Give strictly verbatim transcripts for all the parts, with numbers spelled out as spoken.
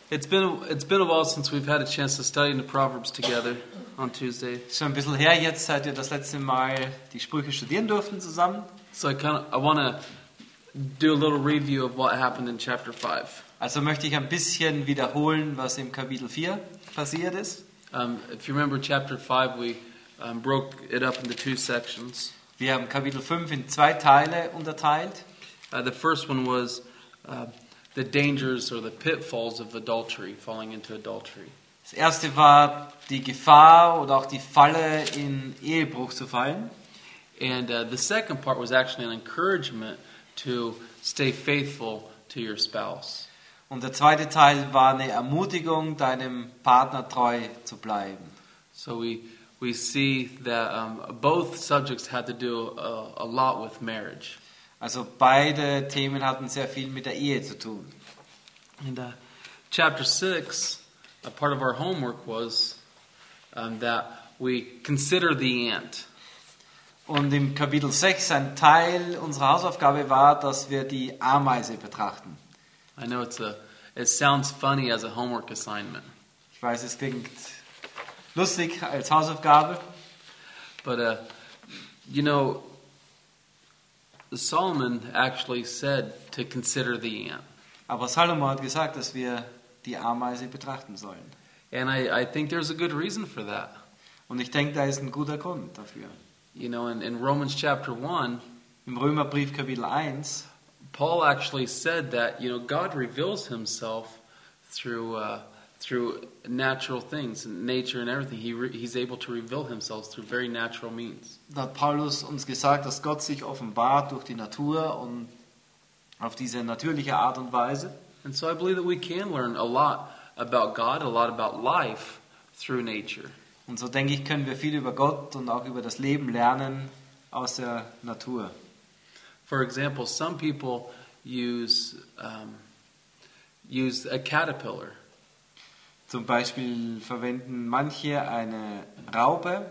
It's been it's been a while since we've had a chance to study the Proverbs together on Tuesday. Schon ein bisschen her jetzt, seit wir das letzte Mal die Sprüche studieren durften zusammen. So I kind of I want to do a little review of what happened in chapter five. Also möchte ich ein bisschen wiederholen, was im Kapitel vier passiert ist. Um, if you remember chapter five, we um, broke it up into two sections. Wir haben Kapitel fünf in zwei Teile unterteilt. Uh, the first one was uh, the dangers or the pitfalls of adultery, falling into adultery. Das erste war die Gefahr oder auch die Falle, in Ehebruch zu fallen. And uh, the second part was actually an encouragement to stay faithful to your spouse. Und der zweite Teil war eine Ermutigung, deinem Partner treu zu bleiben. So we we see that um, both subjects had to do a, a lot with marriage. Also beide Themen hatten sehr viel mit der Ehe zu tun. And uh, chapter six, a part of our homework was um, that we consider the ant. Und im Kapitel sechs, ein Teil unserer Hausaufgabe war, dass wir die Ameise betrachten. I know it's a it sounds funny as a homework assignment, Ich weiß, es klingt lustig als Hausaufgabe, but uh, you know, Solomon actually said to consider the ant, aber Salomo hat gesagt, dass wir die Ameise betrachten sollen. and I, I think there's a good reason for that. Und ich denke, da ist ein guter Grund dafür. You know, in, in Romans chapter one, Im Römerbrief Kapitel eins Paul actually said that, you know, God reveals himself through uh, through natural things, nature and everything. He re- he's able to reveal himself through very natural means. da hat Paulus uns gesagt, dass Gott sich offenbart durch die Natur und auf diese natürliche Art und Weise. And so I believe that we can learn a lot about God, a lot about life through nature. Und so denke ich, können wir viel über Gott und auch über das Leben lernen aus der Natur. For example, some people use um, use a caterpillar. Zum Beispiel verwenden manche eine Raupe,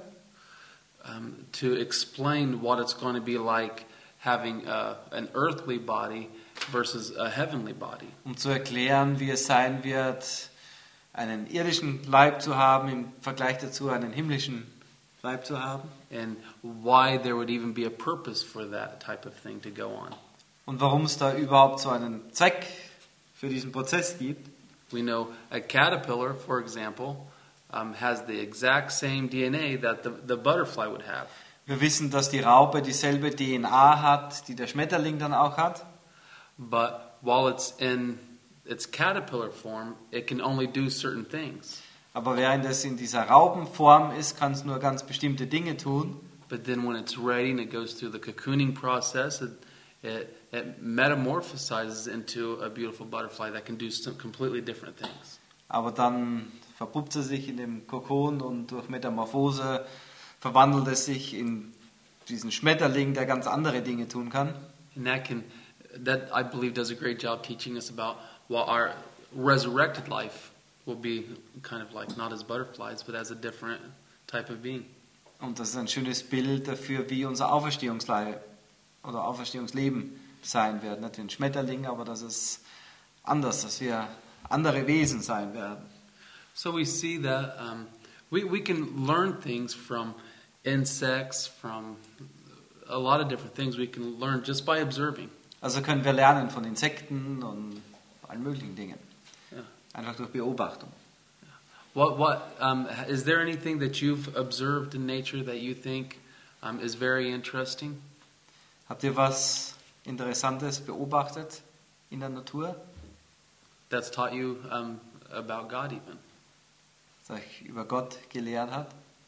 Um, to explain what it's going to be like having a, an earthly body versus a heavenly body. um zu erklären, wie es sein wird, einen irdischen Leib zu haben, im Vergleich dazu einen himmlischen Leib zu haben. And why there would even be a purpose for that type of thing to go on. Und warum es da überhaupt so einen Zweck für diesen Prozess gibt. We know a caterpillar, for example, um, has the exact same D N A that the, the butterfly would have. Wir wissen, dass die Raupe dieselbe D N A hat, die der Schmetterling dann auch hat. But while it's in its caterpillar form, it can only do certain things. Aber während es in dieser Raupenform ist, kann es nur ganz bestimmte Dinge tun. But then when it's ready and it goes through the cocooning process, it, it, it metamorphosizes into a beautiful butterfly that can do some completely different things. Aber dann verpuppt es sich in dem Kokon und durch Metamorphose verwandelt es sich in diesen Schmetterling, der ganz andere Dinge tun kann. And that can, that I believe does a great job teaching us about what our resurrected life will be kind of like, not as butterflies, but as a different type of being. Und das ist ein schönes Bild dafür, wie unser Auferstehungsleib oder Auferstehungsleben sein wird. Nicht wie ein Schmetterling, aber das ist anders, dass wir andere Wesen sein werden. So we see that um, we, we can learn things from insects, from a lot of different things we can learn just by observing. Also können wir lernen von Insekten und allen möglichen Dingen. Yeah. Einfach durch Beobachtung. What what um, is there anything that you've observed in nature that you think um, is very interesting? Habt ihr was Interessantes beobachtet in der Natur, That's taught you um, about God even? das euch über Gott gelehrt hat?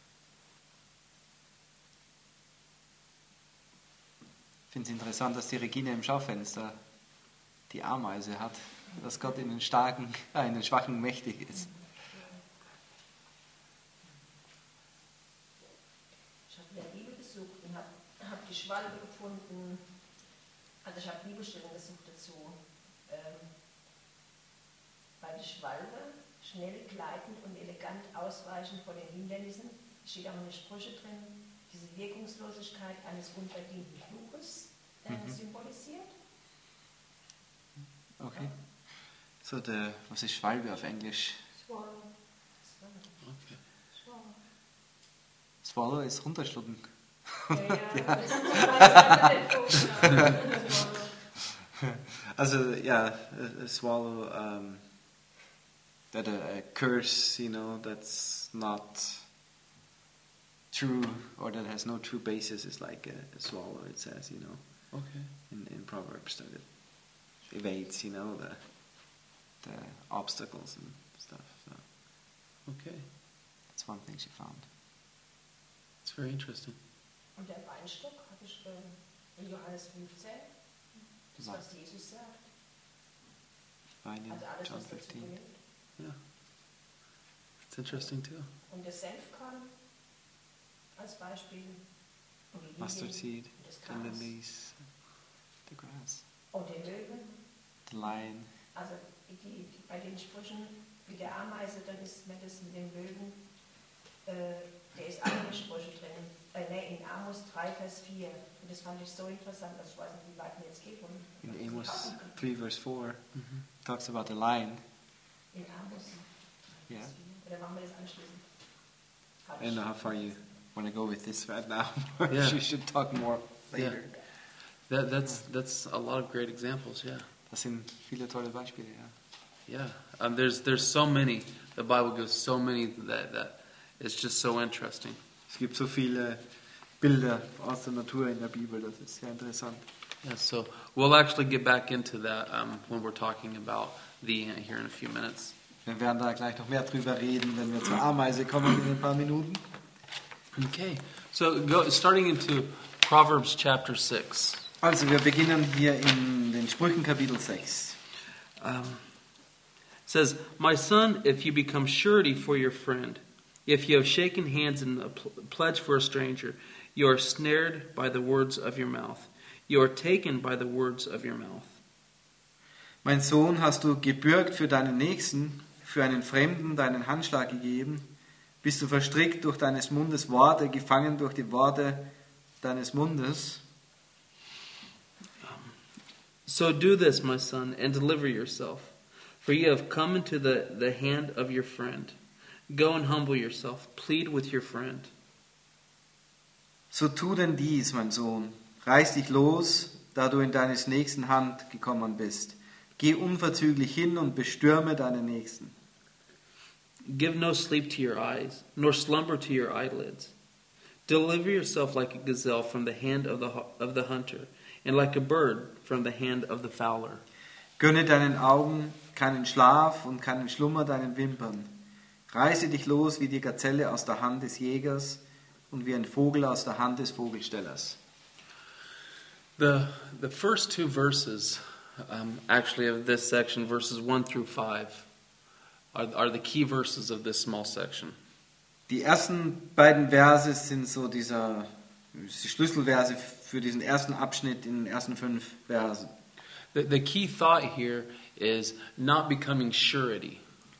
Ich finde es interessant, dass die Regine im Schaufenster die Ameise hat, dass Gott in den starken, äh, in den schwachen mächtig ist. Ich habe in der Bibel gesucht und habe hab die Schwalbe gefunden. Also ich habe Bibelstellen gesucht dazu. Ähm, bei der Schwalbe schnell gleiten und elegant ausweichen vor den Hindernissen. Steht auch in den Sprüche drin, diese Wirkungslosigkeit eines unverdienten Fluches äh, mhm. symbolisiert. Okay. So der, was ist Schwalbe auf Englisch? Swallow. Okay. Swallow. Swallow ist runterschlucken. Ja, ja. Das ist so weit. Also ja, a, a swallow, um, that a, a curse, you know, that's not true or that has no true basis is like a, a swallow. It says, you know, Okay. in, in Proverbs that it evades, you know, the the obstacles and stuff. So Okay. that's one thing she found. It's very interesting. Und der Weinstock habe ich ähm, in Johannes fünfzehn, das was Jesus sagt. Fine in Also alles, John was dazu fifteen. gehört. Yeah. It's interesting too. Und der Senfkorn als Beispiel. Und die Lilien Mustard seed, und das the Gras. lilies, the grass, Und der Löwen. the lion. Also die, die, bei den Sprüchen wie der Ameise, dann ist mir das mit dem Löwen, äh, der ist auch in den Sprüchen drin. Äh, ne, in Amos drei, Vers vier. Und das fand ich so interessant, dass ich weiß nicht, wie weit wir jetzt gehen wollen. In Amos three verse four talks about the lion. In Amos Yeah. Vers vier. Oder machen wir das anschließend? Hab I don't know how far you want to go with this right now. Yeah. You should talk more later. That that's that's a lot of great examples. Yeah. Das sind viele tolle Beispiele, ja. Yeah. Um, there's there's so many. The Bible gives so many that that it's just so interesting. Es gibt so viele Bilder aus der Natur in der Bibel, das ist sehr interessant. Yeah. So we'll actually get back into that um, when we're talking about the ant here in a few minutes. Wir werden da gleich noch mehr drüber reden, wenn wir zur Ameise kommen in ein paar Minuten. Okay. So go starting into Proverbs chapter six. Also wir beginnen hier in den Sprüchen Kapitel sechs. Um, it says, "My son, if you become surety for your friend, if you have shaken hands in a pl- pledge for a stranger, you are snared by the words of your mouth. You are taken by the words of your mouth." Mein Sohn, hast du gebürgt für deinen Nächsten, für einen Fremden deinen Handschlag gegeben, bist du verstrickt durch deines Mundes Worte, gefangen durch die Worte deines Mundes. So do this, my son, and deliver yourself, for you have come into the, the hand of your friend. Go and humble yourself, plead with your friend. So tu denn dies, mein Sohn, reiß dich los, da du in deines Nächsten Hand gekommen bist. Geh unverzüglich hin und bestürme deinen Nächsten. Give no sleep to your eyes, nor slumber to your eyelids. Deliver yourself like a gazelle from the hand of the, of the hunter, and like a bird from the hand of the fowler. Gönne deinen Augen keinen Schlaf und keinen Schlummer deinen Wimpern. Reiße dich los wie die Gazelle aus der Hand des Jägers und wie ein Vogel aus der Hand des Vogelstellers. The the first two verses, um, actually of this section, verses one through five, are are the key verses of this small section. Die ersten beiden Verse sind so dieser, die Schlüsselverse für diesen ersten Abschnitt in den ersten fünf Versen. The the key thought here is not becoming surety.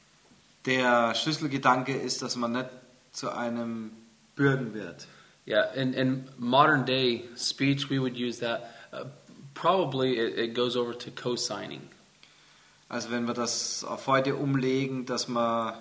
Der Schlüsselgedanke ist, dass man nicht zu einem Bürgen wird. Yeah, in in modern day speech, we would use that. Uh, probably it, it goes over to co-signing. Also wenn wir das auf heute umlegen, dass man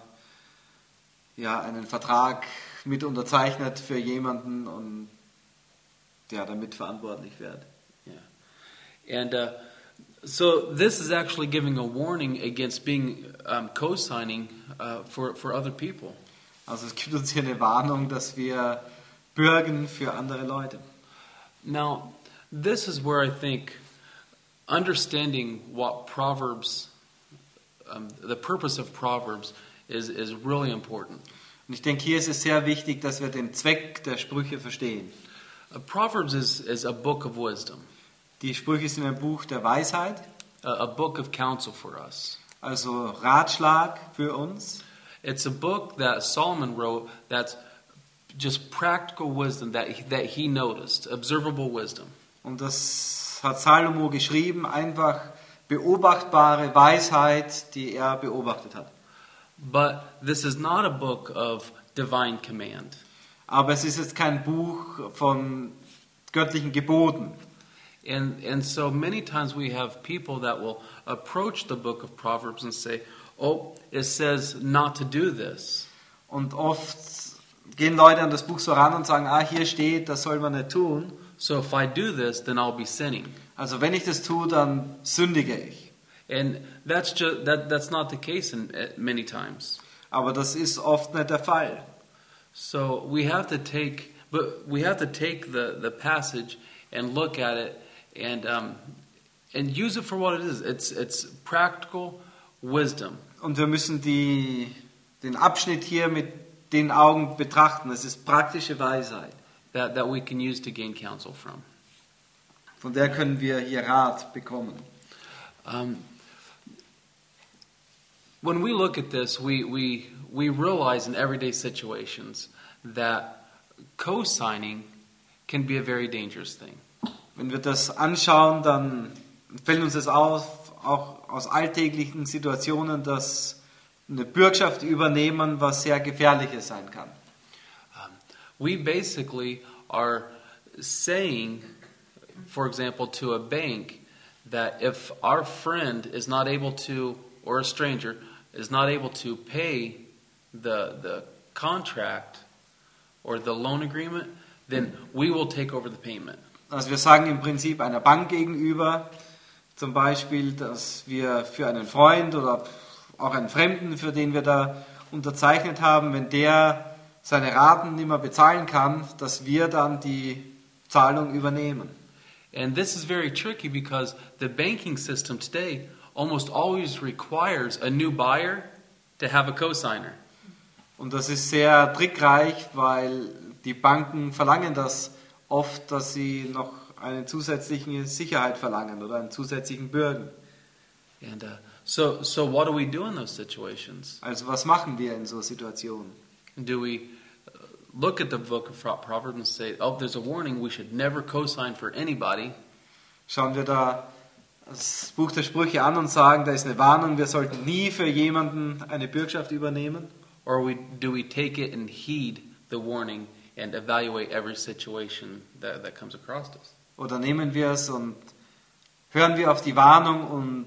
ja einen Vertrag mit unterzeichnet für jemanden und der damit verantwortlich wird. Yeah, and uh, so this is actually giving a warning against being um, co-signing uh, for for other people. Also es gibt uns hier eine Warnung, dass wir bürgen für andere Leute. Now, this is where I think understanding what Proverbs, um, the purpose of Proverbs, is is really important. Und ich denke, hier ist es sehr wichtig, dass wir den Zweck der Sprüche verstehen. Uh, Proverbs is is a book of wisdom, Die Sprüche sind ein Buch der Weisheit, a, a book of counsel for us. also Ratschlag für uns. It's a book that Solomon wrote that's just practical wisdom that he, that he noticed, observable wisdom. Und das hat Salomo geschrieben, einfach beobachtbare Weisheit, die er beobachtet hat. But this is not a book of divine command. Aber es ist jetzt kein Buch von göttlichen Geboten. And and so many times we have people that will approach the book of Proverbs and say, "Oh, it says not to do this." Und oft gehen Leute an das Buch so ran und sagen, ah, hier steht, das soll man nicht tun. So if I do this, then I'll be sinning. Also wenn ich das tue, dann sündige ich. And that's just that that's not the case in uh, many times. Aber das ist oft nicht der Fall. So we have to take but we have to take the the passage and look at it and um and use it for what it is. It's it's practical wisdom. Und wir müssen die, den Abschnitt hier mit den Augen betrachten. Es ist praktische Weisheit. That, that we can use to gain counsel from. Von der können wir hier Rat bekommen. Um, when we look at this, we, we, we realize in everyday situations that co-signing can be a very dangerous thing. Wenn wir das anschauen, dann fällt uns das auf, auch aus alltäglichen Situationen, dass eine Bürgschaft übernehmen, was sehr gefährliches sein kann. We basically are saying, for example, to a bank that if our friend is not able to, or a stranger, is not able to pay the, the contract or the loan agreement, then we will take over the payment. Also wir sagen im Prinzip einer Bank gegenüber, zum Beispiel, dass wir für einen Freund oder auch einen Fremden, für den wir da unterzeichnet haben, wenn der seine Raten nicht mehr bezahlen kann, dass wir dann die Zahlung übernehmen. And this is very tricky because the banking system today almost always requires a new buyer to have a co-signer. Und das ist sehr trickreich, weil die Banken verlangen das oft, dass sie noch eine zusätzliche Sicherheit verlangen oder einen zusätzlichen Bürgen. And uh, so, so what do we do in those situations? Also was machen wir in so Situationen? Do we uh, look at the book of Proverbs and say, oh, there's a warning, we should never co-sign for anybody? Schauen wir da das Buch der Sprüche an und sagen, da ist eine Warnung, wir sollten nie für jemanden eine Bürgschaft übernehmen? Or we, do we take it and heed the warning and evaluate every situation that, that comes across us? Oder nehmen wir es und hören wir auf die Warnung und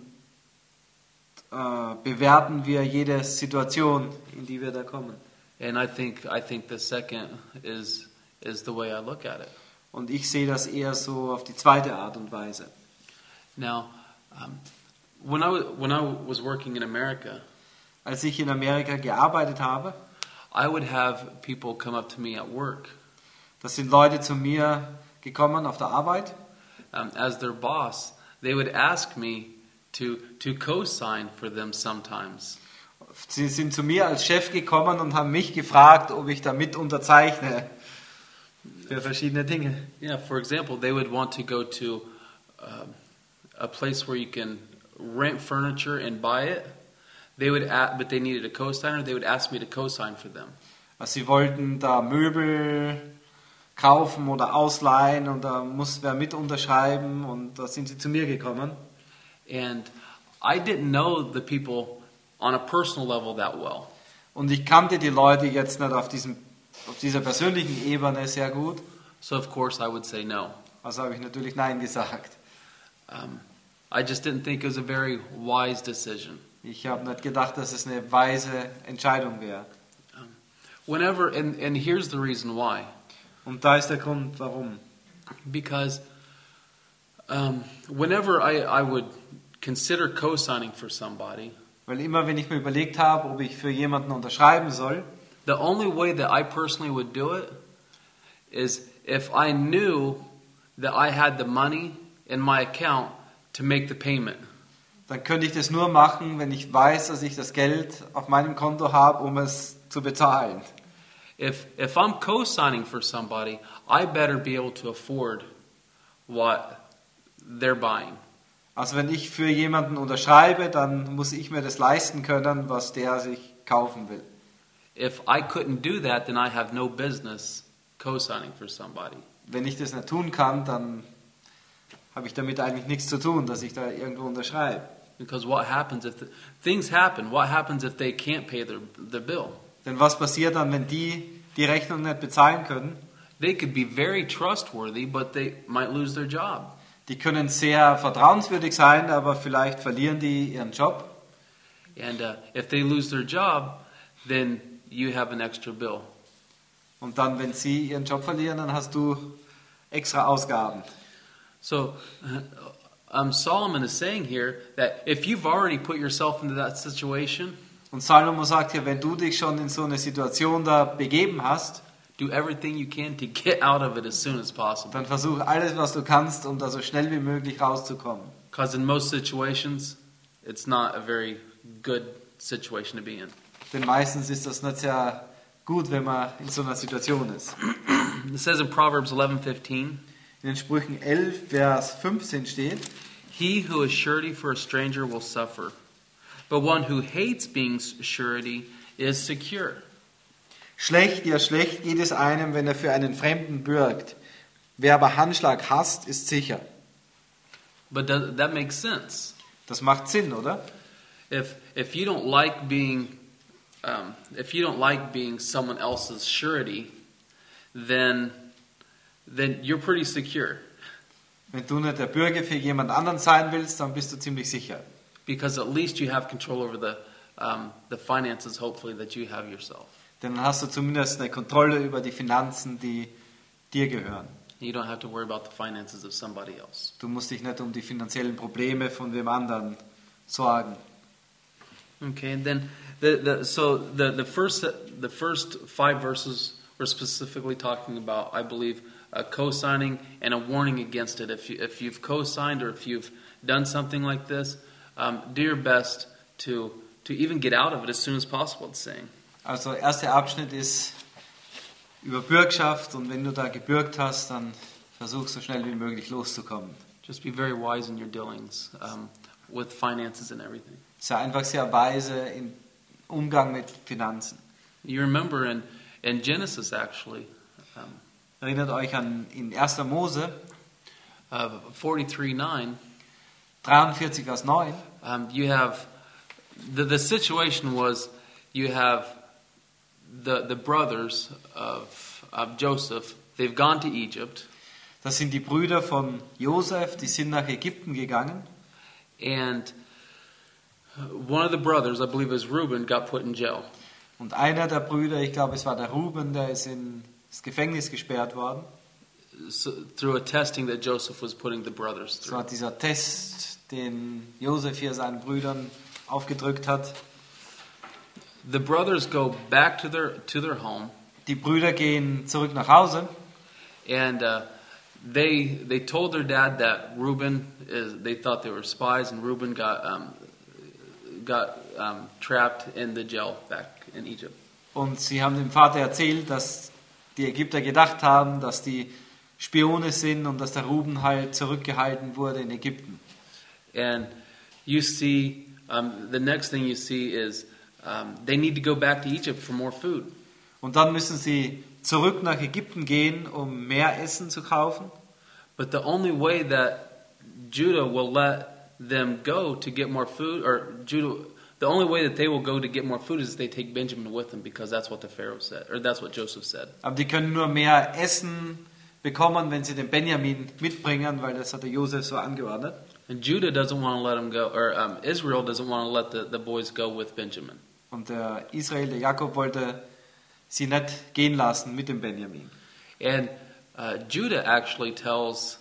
äh, bewerten wir jede Situation, in die wir da kommen? And I think I think the second is is the way I look at it. Und ich sehe das eher so auf die zweite Art und Weise. Now, um, when I was, when I was working in America, Als ich in Amerika gearbeitet habe, I would have people come up to me at work da sind Leute zu mir gekommen auf der Arbeit. um, as their boss. They would ask me to to co-sign for them sometimes. Sie sind zu mir als Chef gekommen und haben mich gefragt, ob ich da mit unterzeichne für verschiedene Dinge. Yeah, for example, they would want to go to um, a place where you can rent furniture and buy it. They would, a- but they needed a co-signer. They would ask me to co-sign for them. Also sie wollten da Möbel kaufen oder ausleihen und da muss wer mit unterschreiben und da sind sie zu mir gekommen. And I didn't know the people on a personal level that well. Und ich kannte die Leute jetzt nicht auf, diesem, auf dieser persönlichen Ebene sehr gut, So of course I would say no. also habe ich natürlich Nein gesagt. Um, I just didn't think it was a very wise decision. Ich habe nicht gedacht, dass es eine weise Entscheidung wäre. Whenever, and, and here's the reason why. Und da ist der Grund, warum. Because um, whenever I, I would consider co-signing for somebody, Weil immer, wenn ich mir überlegt habe, ob ich für jemanden unterschreiben soll, the only way that I personally would do it is if I knew that I had the money in my account to make the payment. dann könnte ich das nur machen, wenn ich weiß, dass ich das Geld auf meinem Konto habe, um es zu bezahlen. If if I'm co-signing for somebody, I better be able to afford what they're buying. Also wenn ich für jemanden unterschreibe, dann muss ich mir das leisten können, was der sich kaufen will. If I couldn't do that, then I have no business co-signing for somebody. Wenn ich das nicht tun kann, dann habe ich damit eigentlich nichts zu tun, dass ich da irgendwo unterschreibe. Because what happens if the, things happen? What happens if they can't pay their their bill? Denn was passiert dann, wenn die die Rechnung nicht bezahlen können? They could be very trustworthy, but they might lose their job. Die können sehr vertrauenswürdig sein, aber vielleicht verlieren die ihren Job. And uh, if they lose their job, then you have an extra bill. Und dann, wenn sie ihren Job verlieren, dann hast du extra Ausgaben. So um, Solomon is saying here that if you've already put yourself into that situation, Und Salomo sagt hier, wenn du dich schon in so eine Situation da begeben hast, do everything you can to get out of it as soon as possible. dann versuch alles, was du kannst, um da so schnell wie möglich rauszukommen. Because in most situations, it's not a very good situation to be in. Denn meistens ist das nicht sehr gut, wenn man in so einer Situation ist. It says in Proverbs eleven fifteen, In den Sprüchen elf, Vers fünfzehn steht, he who is surety for a stranger will suffer, but one who hates being surety is secure. schlecht, ja schlecht geht es einem, wenn er für einen Fremden bürgt. Wer aber Handschlag hasst, ist sicher. But does, that makes sense. Das macht Sinn, oder? If if you don't like being um, if you don't like being someone else's surety, then then you're pretty secure, Wenn du nicht der Bürger für jemand anderen sein willst, dann bist du ziemlich sicher. because at least you have control over the um, the finances, hopefully, that you have yourself. Denn dann hast du zumindest eine Kontrolle über die Finanzen, die dir gehören. You don't have to worry about the finances of somebody else. Du musst dich nicht um die finanziellen Probleme von wem anderen sorgen. Okay, and then the, the so the the first the first five verses were specifically talking about, I believe, uh, co-signing and a warning against it. If you if you've co-signed or if you've done something like this, um, do your best to to even get out of it as soon as possible. It's saying. Also der erste Abschnitt ist über Bürgschaft und wenn du da gebürgt hast, dann versuch so schnell wie möglich loszukommen. Just be very wise in your dealings um, with finances and everything. Sei einfach sehr weise im Umgang mit Finanzen. You remember in in Genesis actually, um, Erinnert euch an in erster Mose uh, forty-three nine. dreiundvierzig, Vers neun. Um, you have the the situation was you have the the brothers of of Joseph. They've gone to Egypt, Das sind die Brüder von Josef, die sind nach Ägypten gegangen. and one of the brothers, I believe, it was Reuben, got put in jail. Und einer der Brüder, ich glaube es war der Ruben, der ist ins Gefängnis gesperrt worden. So, through a testing that Joseph was putting the brothers Das through. war dieser Test, den Josef hier seinen Brüdern aufgedrückt hat. The brothers go back to their to their home, Die Brüder gehen zurück nach Hause and uh, they they told their dad that Reuben is. They thought they were spies, and Reuben got um, got um, trapped in the jail back in Egypt. und sie haben dem Vater erzählt, dass die Ägypter gedacht haben, dass die Spione sind und dass der Ruben halt zurückgehalten wurde in Ägypten. And you see, um, the next thing you see is um, they need to go back to Egypt for more food. Und dann müssen sie zurück nach Ägypten gehen, um mehr Essen zu kaufen. But the only way that Judah will let them go to get more food, or Judah, the only way that they will go to get more food is if they take Benjamin with them, because that's what the Pharaoh said, or that's what Joseph said. Aber die können nur mehr Essen bekommen, wenn sie den Benjamin mitbringen, weil das hat der Josef so angeordnet. And Judah doesn't want to let them go, or um, Israel doesn't want to let the, the boys go with Benjamin. Und der Israel, der Jakob, wollte sie nicht gehen lassen mit dem Benjamin. And uh, Judah actually tells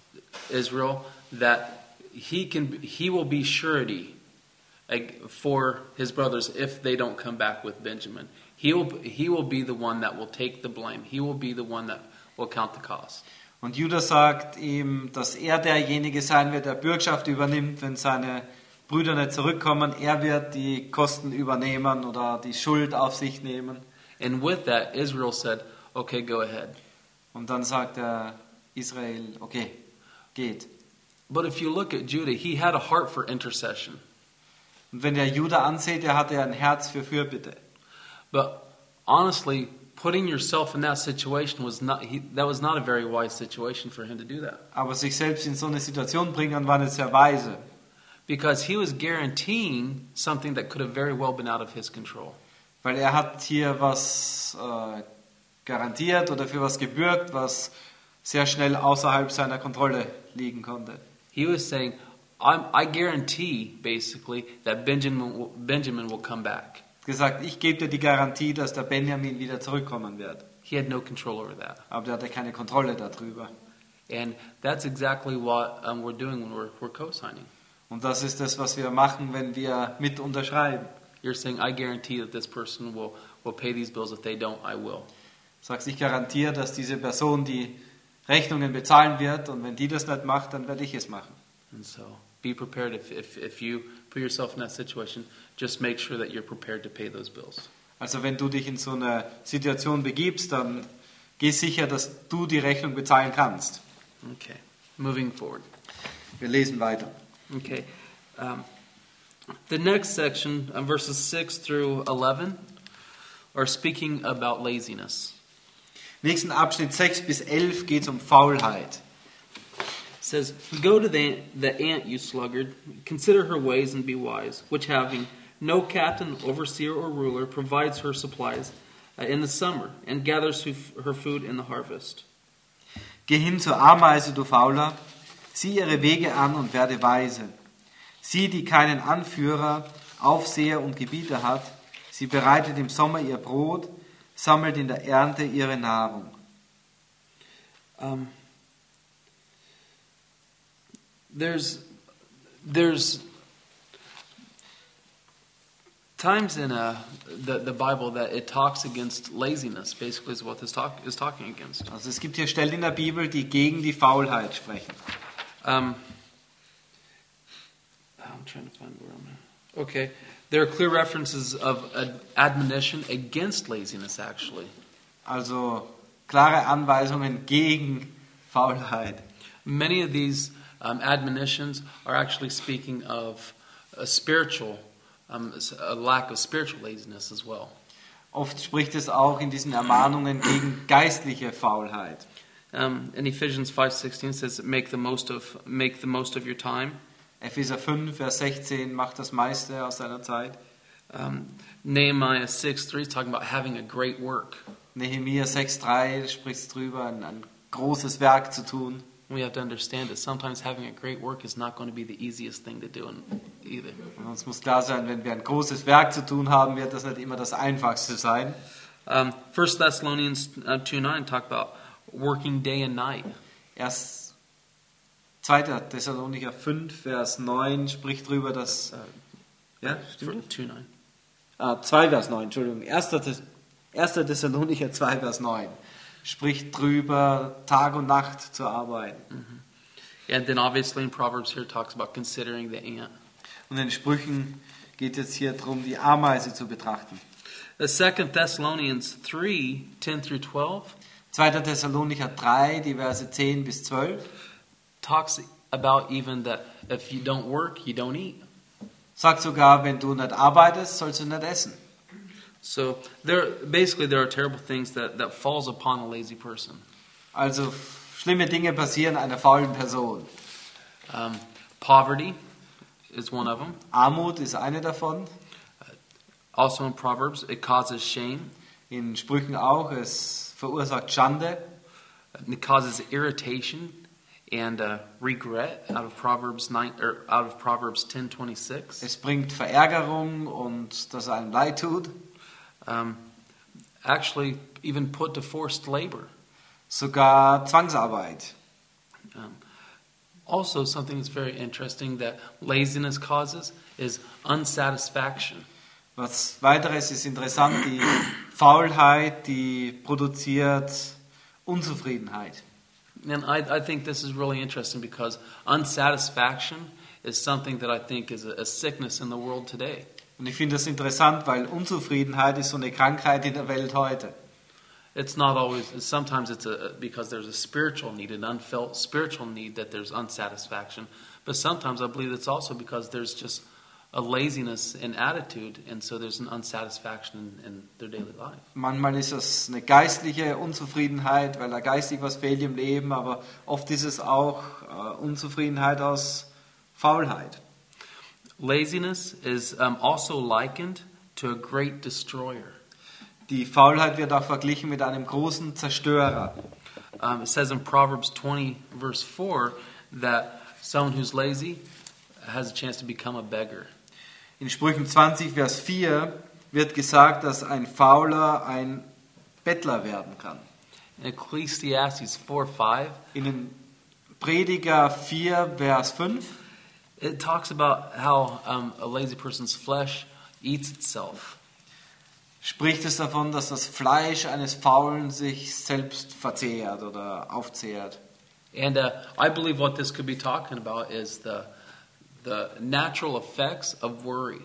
Israel that he can he will be surety like, for his brothers if they don't come back with Benjamin. He will he will be the one that will take the blame. He will be the one that will count the cost. Und Judah sagt ihm, dass er derjenige sein wird, der Bürgschaft übernimmt, wenn seine Brüder nicht zurückkommen. Er wird die Kosten übernehmen oder die Schuld auf sich nehmen. And with that, Israel said, "Okay, go ahead." Und dann sagt er Israel, okay, geht. But if you look at Judah, he had a heart for intercession. Und wenn der Judah ansieht, er hatte ein Herz für Fürbitte. But honestly, putting yourself in that situation was not he, that was not a very wise situation for him to do that. Aber sich selbst in so eine Situation bringen, war nicht sehr weise. Because he was guaranteeing something that could have very well been out of his control. Weil er hat hier was äh, garantiert oder für was gebürgt, was sehr schnell außerhalb seiner Kontrolle liegen konnte. He was saying, I'm, I guarantee, basically, that Benjamin will, Benjamin will come back. Gesagt, ich gebe dir die Garantie, dass der Benjamin wieder zurückkommen wird. He had no control over that. Aber der hatte keine Kontrolle darüber. And that's exactly what um, we're doing when we're, we're co-signing. Und das ist das, was wir machen, wenn wir mit unterschreiben. You're saying, I guarantee that this person will, will pay these bills. If they don't, I will. Sagst, ich garantiere, dass diese Person die Rechnungen bezahlen wird und wenn die das nicht macht, dann werde ich es machen. And so be prepared if, if, if you put yourself in that situation, just make sure that you're prepared to pay those bills. Also wenn du dich in so eine Situation begibst, dann geh sicher, dass du die Rechnung bezahlen kannst. Okay, moving forward. Wir lesen weiter. Okay, um, the next section, um, verses six through eleven, are speaking about laziness. Nächsten Abschnitt sechs bis elf geht es um Faulheit. It says, Go to the, the ant, you sluggard, consider her ways and be wise, which having no captain, overseer, or ruler, provides her supplies uh, in the summer, and gathers her food in the harvest. Geh hin zur Ameise, du Fauler, sieh ihre Wege an und werde weise. Sie, die keinen Anführer, Aufseher und Gebieter hat, sie bereitet im Sommer ihr Brot, sammelt in der Ernte ihre Nahrung. Um, there's, there's times in uh, the, the Bible that it talks against laziness, basically is what this talk is talking against. Also es gibt hier Stellen in der Bibel, die gegen die Faulheit sprechen. Um, I'm trying to find where I'm at. Okay. There are clear references of ad- admonition against laziness, actually. Also klare Anweisungen gegen Faulheit. Many of these um, admonitions are actually speaking of a spiritual, um, a lack of spiritual laziness as well. Oft spricht es auch in diesen Ermahnungen gegen geistliche Faulheit. Um, in Ephesians five sixteen says, "Make the most of make the most of your time." Epheser fünf, Vers sechzehn, macht das meiste aus seiner Zeit. Um, Nehemiah six three is talking about having a great work. Nehemiah sechs drei spricht drüber, ein, ein großes Werk zu tun. We have to understand that sometimes having a great work is not going to be the easiest thing to do either. Und uns muss klar sein, wenn wir ein großes Werk zu tun haben, wird das nicht immer das Einfachste sein. Um, First Thessalonians uh, two nine talk about working day and night. Erst zweiter Thessalonicher fünf, Vers neun spricht drüber, dass... Ja, stimmt? two nine. Ah, zwei Vers neun, Entschuldigung. erster Thessalonicher zwei, Vers neun spricht drüber, Tag und Nacht zu arbeiten. Mm-hmm. And then obviously in Proverbs here talks about considering the ant. Und in den Sprüchen geht es hier darum, die Ameise zu betrachten. The Second Thessalonians three ten through twelve zweiter Thessalonicher drei, die Verse zehn bis zwölf talks about even that if you don't work, you don't eat. sagt sogar, wenn du nicht arbeitest, sollst du nicht essen. So there, basically, there are terrible things that, that falls upon a lazy person. Also schlimme Dinge passieren einer faulen Person. Um, poverty is one of them. Armut ist eine davon. Also in Proverbs, it causes shame. In Sprüchen auch, es verursacht Schande. It causes irritation and uh, regret. Out of Proverbs nine, or out of Proverbs ten twenty six. Es bringt Verärgerung und dass einem leid tut. Um, actually, even put to forced labor. Sogar Zwangsarbeit. Um, also, something that's very interesting that laziness causes is unsatisfaction. Was weiteres ist interessant, die Faulheit, die produziert Unzufriedenheit. And I, I think this is really interesting because unsatisfaction is something that I think is a, a sickness in the world today. Und ich finde das interessant, weil Unzufriedenheit ist so eine Krankheit in der Welt heute. It's not always, sometimes it's a, because there's a spiritual need, an unfelt spiritual need that there's unsatisfaction. But sometimes I believe it's also because there's just a laziness in attitude, and so there's an unsatisfaction in, in their daily life. Manchmal ist es eine geistliche Unzufriedenheit, weil da geistig was fehlt im Leben, aber oft ist es auch äh, Unzufriedenheit aus Faulheit. Laziness is um, also likened to a great destroyer. Die Faulheit wird auch verglichen mit einem großen Zerstörer. Um, it says in Proverbs twenty, verse four, that someone who's lazy has a chance to become a beggar. In Sprüchen zwanzig, Vers vier wird gesagt, dass ein Fauler ein Bettler werden kann. In Ecclesiastes four five, In den Prediger vier, Vers fünf it talks about how um, a lazy person's flesh eats itself. spricht es davon, dass das Fleisch eines Faulen sich selbst verzehrt oder aufzehrt. And uh, I believe what this could be talking about is the the natural effects of worry.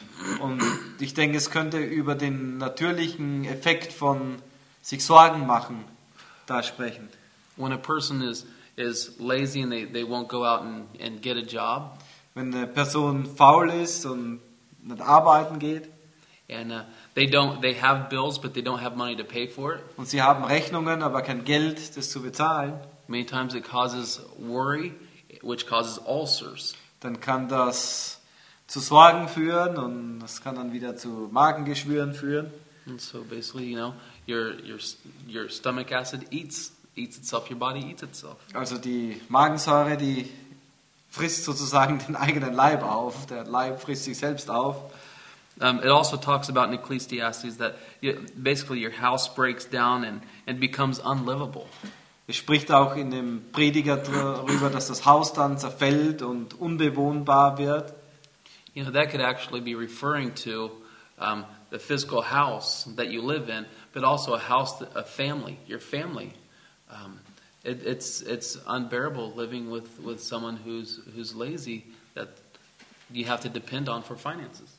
Und ich denke, es könnte über den natürlichen Effekt von sich Sorgen machen da sprechen. When a person is is lazy and they, they won't go out and, and get a job, Wenn eine Person faul ist und nicht arbeiten geht and uh, they don't they have bills but they don't have money to pay for it. und sie haben Rechnungen, aber kein Geld, das zu bezahlen, Many times it causes worry, which causes ulcers. dann kann das zu Sorgen führen und das kann dann wieder zu Magengeschwüren führen. And so basically, you know, your your your stomach acid eats eats itself. Your body eats itself. Also die Magensäure, die frisst sozusagen den eigenen Leib auf. Der Leib frisst sich selbst auf. Um, it also talks about in Ecclesiastes that you, basically your house breaks down and, and becomes unlivable. Es spricht auch in dem Prediger darüber, dass das Haus dann zerfällt und unbewohnbar wird. You know, that could actually be referring to um, the physical house that you live in, but also a house, that, a family, your family. Um, it, it's it's unbearable living with, with someone who's who's lazy that you have to depend on for finances.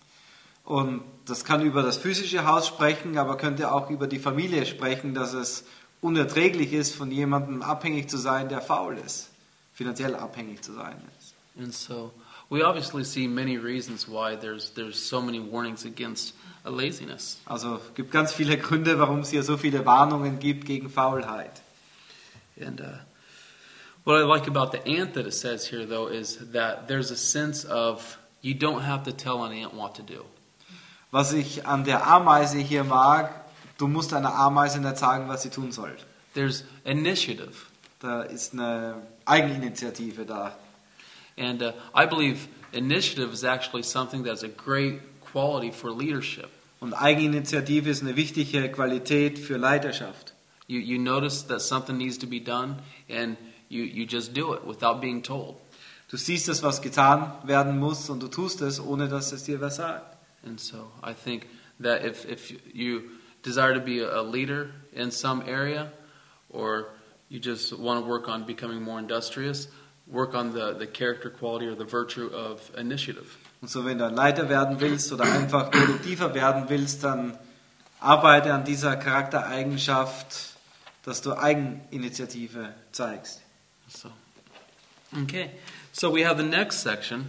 Und das kann über das physische Haus sprechen, aber könnte auch über die Familie sprechen, dass es unerträglich ist, von jemandem abhängig zu sein, der faul ist, finanziell abhängig zu sein ist. And so we obviously see many reasons why there's there's so many warnings against a laziness. Also es gibt ganz viele Gründe, warum es hier so viele Warnungen gibt gegen Faulheit. And uh, what I like about the ant that it says here, though, is that there's a sense of you don't have to tell an ant what to do. Was ich an der Ameise hier mag, du musst einer Ameise nicht sagen, was sie tun soll. There's initiative. Da ist eine Eigeninitiative da. And uh, I believe initiative is actually something that's a great quality for leadership. Und Eigeninitiative ist eine wichtige Qualität für Leiterschaft. You you notice that something needs to be done, and you, you just do it without being told. Du siehst, dass was getan werden muss und du tust es, ohne dass es dir was sagt. And so I think that if, if you desire to be a leader in some area, or you just want to work on becoming more industrious, work on the, the character quality or the virtue of initiative. Und so, wenn du ein Leiter werden willst oder einfach produktiver werden willst, dann arbeite an dieser Charaktereigenschaft, dass du Eigeninitiative zeigst. So, okay. So we have the next section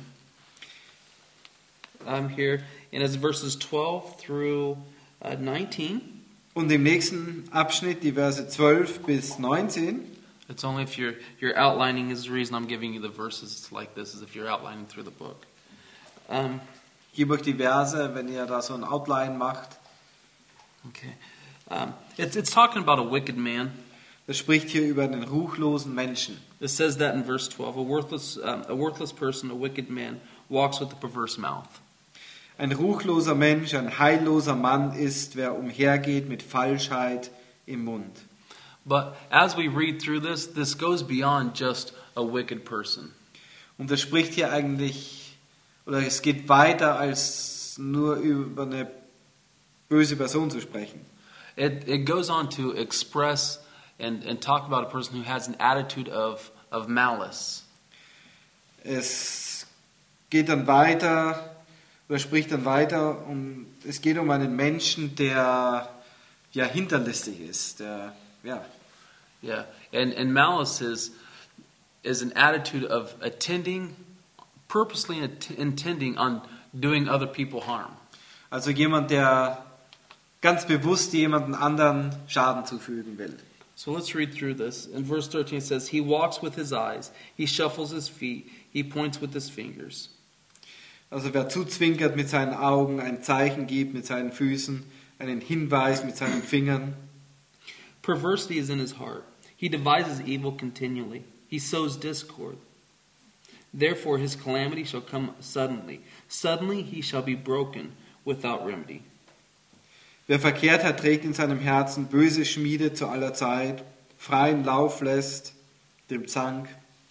um, here, and it's verses twelve through uh, nineteen. Und im nächsten Abschnitt, die Verse zwölf bis neunzehn. It's only if you're you're outlining is the reason I'm giving you the verses like this, is if you're outlining through the book. Um, Ich gebe euch die Verse, wenn ihr da so ein Outline macht. okay. Um, it's it's talking about a wicked man. Das spricht hier über einen ruchlosen Menschen. It says that in verse twelve. A worthless um, a worthless person, a wicked man, walks with a perverse mouth. Ein ruchloser Mensch, ein heilloser Mann ist, wer umhergeht mit Falschheit im Mund. But as we read through this, this goes beyond just a wicked person. Und das spricht hier eigentlich, oder es geht weiter, als nur über eine böse Person zu sprechen. It it goes on to express and, and talk about a person who has an attitude of, of malice. Es geht dann weiter, oder spricht dann weiter, und es geht um einen Menschen, der ja hinterlistig ist, der ja. Yeah. And and malice is is an attitude of attending, purposely att- intending on doing other people harm. Also jemand, der ganz bewusst jemanden anderen Schaden zufügen will. So let's read through this. In verse thirteen it says, he walks with his eyes, he shuffles his feet, he points with his fingers. Also wer zuzwinkert mit seinen Augen, ein Zeichen gibt mit seinen Füßen, einen Hinweis mit seinen Fingern. Perversity is in his heart. He devises evil continually. He sows discord. Therefore his calamity shall come suddenly. Suddenly he shall be broken without remedy. Wer verkehrt hat, trägt in seinem Herzen böse Schmiede zu aller Zeit, freien Lauf lässt dem Zank.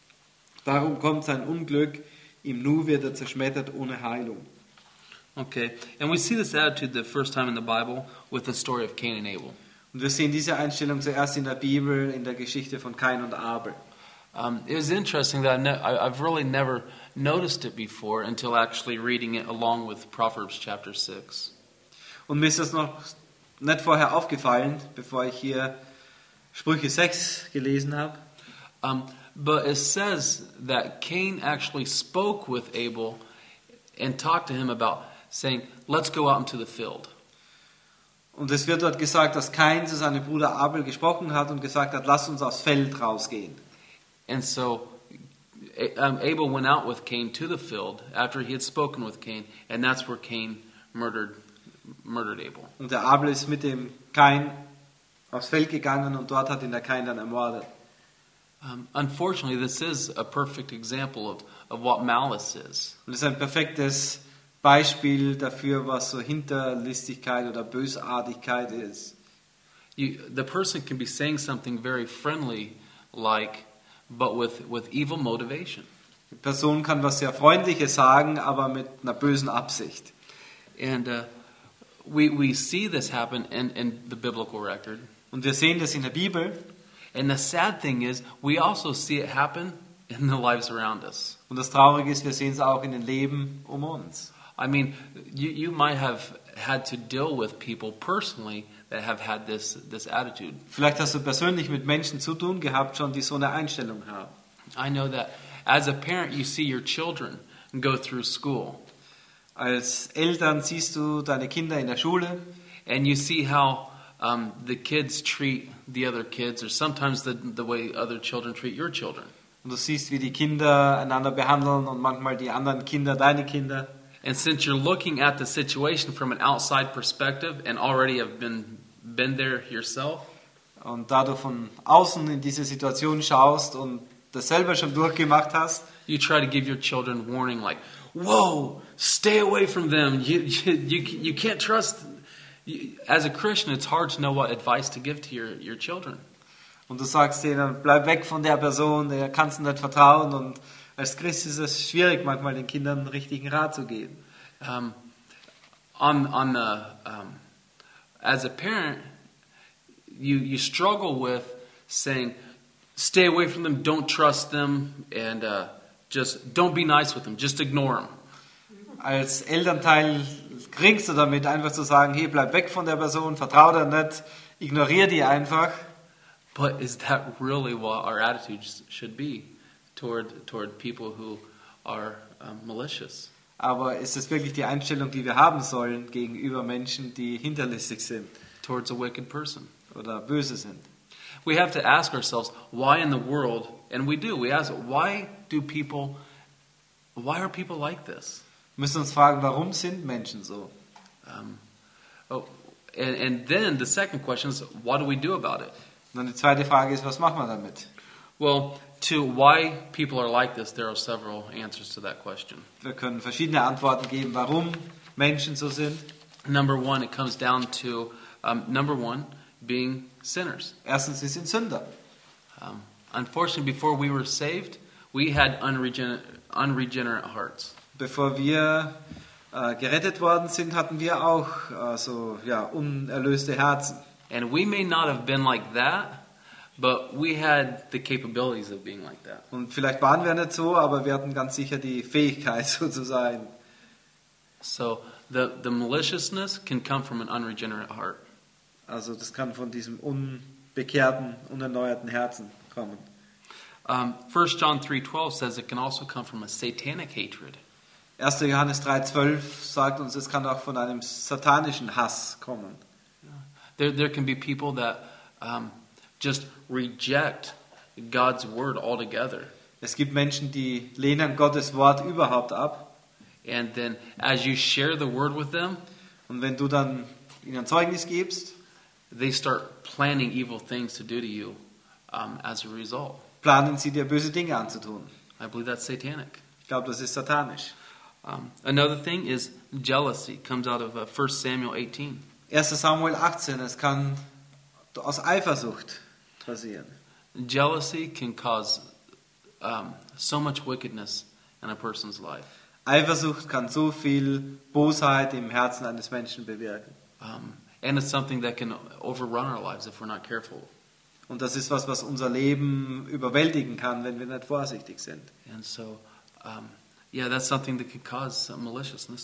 Darum kommt sein Unglück, im Nu wird er zerschmettert ohne Heilung. Okay, and we see this attitude the first time in the Bible with the story of Cain and Abel. Und wir sehen diese Einstellung zuerst in der Bibel, in der Geschichte von Kain und Abel. Um, it was interesting that I ne- I, I've really never noticed it before until actually reading it along with Proverbs chapter six. Und mir ist das noch nicht vorher aufgefallen, bevor ich hier Sprüche sechs gelesen habe. Um, but it says that Cain actually spoke with Abel and talked to him about saying, let's go out into the field. Und es wird dort gesagt, dass Kain zu seinem Bruder Abel gesprochen hat und gesagt hat, lass uns aufs Feld rausgehen. And so um, Abel went out with Cain to the field after he had spoken with Cain, and that's where Cain murdered murdered Abel. Und der Abel ist mit dem Kain aufs Feld gegangen und dort hat ihn der Kain dann ermordet. Um, unfortunately, this is a perfect example of, of what malice is. Und es ist ein perfektes Beispiel dafür, was so Hinterlistigkeit oder Bösartigkeit ist. You, the person can be saying something very friendly, like, but with, with evil motivation. Die Person kann was sehr Freundliches sagen, aber mit einer bösen Absicht. And uh, we, we see this happen in, in the biblical record. Und wir sehen das in der Bibel. And the sad thing is, we also see it happen in the lives around us. Und das Traurige ist, wir sehen es auch in den Leben um uns. I mean, you, you might have had to deal with people personally that have had this, this attitude. Vielleicht hast du persönlich mit Menschen zu tun gehabt, schon die so eine Einstellung haben. I know that as a parent, you see your children go through school. Als Eltern siehst du deine Kinder in der Schule And you see how um, the kids treat the other kids, or sometimes the, the way other children treat your children. und du siehst, wie die Kinder einander behandeln und manchmal die anderen Kinder deine Kinder. And since you're looking at the situation from an outside perspective and already have been, been there yourself, Und da du von außen in diese Situation schaust und das selber schon durchgemacht hast, you try to give your children warning like, whoa, stay away from them. You, you, you, you can't trust. You, as a Christian, it's hard to know what advice to give to your, your children. und du sagst denen, bleib weg von der Person, der kannst du nicht vertrauen. Und als Christ ist es schwierig, manchmal den Kindern einen richtigen Rat zu geben. Um, on on the um, as a parent, you you struggle with saying, stay away from them, don't trust them, and uh, just don't be nice with them, just ignore them. Als Elternteil kriegst du damit, einfach zu sagen, hey, bleib weg von der Person, vertrau dir nicht, ignorier die einfach. But is that really what our attitudes should be toward toward people who are um, malicious? Aber ist es wirklich die Einstellung, die wir haben sollen gegenüber Menschen, die hinterlistig sind Towards a wicked person? oder böse sind? We have to ask ourselves, why in the world, and we do, we ask, why do people, why are people like this? Wir müssen uns fragen, warum sind Menschen so? Um, oh, and, and then the second question is, what do we do about it? Und dann die zweite Frage ist, was machen wir damit? Well, to why people are like this, there are several answers to that question. Wir können verschiedene Antworten geben, warum Menschen so sind. Number one, it comes down to, um, number one, being sinners. Erstens, sie sind Sünder. Um, unfortunately, before we were saved, we had unregen- unregenerate hearts. Bevor wir äh, gerettet worden sind, hatten wir auch äh, so ja, unerlöste Herzen. And we may not have been like that, but we had the capabilities of being like that. Und vielleicht waren wir nicht so, aber wir hatten ganz sicher die Fähigkeit, so zu sein. So the, the maliciousness can come from an unregenerate heart. Also das kann von diesem unbekehrten, unerneuerten Herzen kommen. Um, First John three twelve says it can also come from a satanic hatred. erster Johannes drei zwölf sagt uns, es kann auch von einem satanischen Hass kommen. There, there can be people that um, just reject God's word altogether. Es gibt Menschen, die lehnen Gottes Wort überhaupt ab. And then as you share the word with them, Und wenn du dann ihnen Zeugnis gibst, they start planning evil things to do to you um, as a result. planen sie dir böse Dinge anzutun. I believe that's satanic. glaube, das ist satanisch. Um, another thing is jealousy. Comes out of uh, First Samuel eighteen. erster Samuel achtzehn, es kann aus Eifersucht passieren. Jealousy can cause um, so much wickedness in a person's life. Eifersucht kann so viel Bosheit im Herzen eines Menschen bewirken. Um, and it's something that can overrun our lives if we're not careful. Und das ist was, was unser Leben überwältigen kann, wenn wir nicht vorsichtig sind. And so, um, yeah, that's something that can cause uh, maliciousness.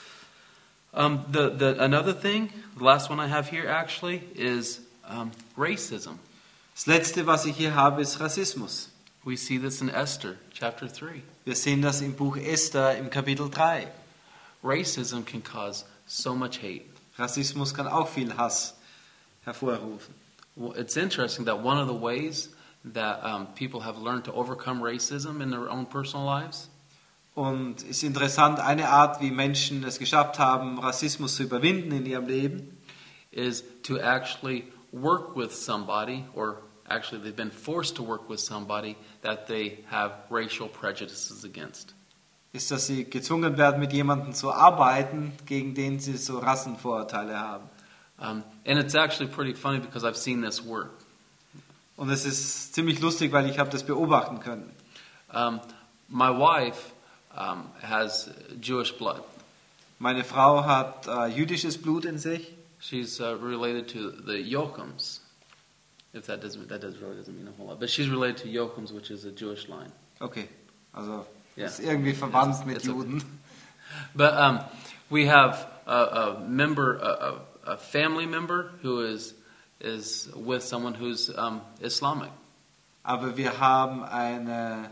Um, the, the, another thing, the last one I have here actually, is um, racism. Das letzte, was ich hier habe, ist Rassismus. We see this in Esther, chapter three. Wir sehen das im Buch Esther im Kapitel drei. Racism can cause so much hate. Rassismus kann auch viel Hass hervorrufen. Well, it's interesting that one of the ways that um, people have learned to overcome racism in their own personal lives Und es ist interessant, eine Art, wie Menschen es geschafft haben, Rassismus zu überwinden in ihrem Leben, is to actually work with somebody, or actually they've been forced to work with somebody that they have racial prejudices against. ist, dass sie gezwungen werden, mit jemandem zu arbeiten, gegen den sie so Rassenvorurteile haben. Um, and it's actually pretty funny because I've seen this work. Und es ist ziemlich lustig, weil ich habe das beobachten können. Um, my wife um, has Jewish blood. Meine Frau hat äh, jüdisches Blut in sich. She's uh, related to the Yochums. If that doesn't that does really doesn't mean a whole lot, but she's related to Yochums, which is a Jewish line. Okay, also Yeah. ist irgendwie verwandt It's- mit it's okay. Juden. But um, we have a, a member, a, a a family member who is is with someone who's um, Islamic, Aber wir haben eine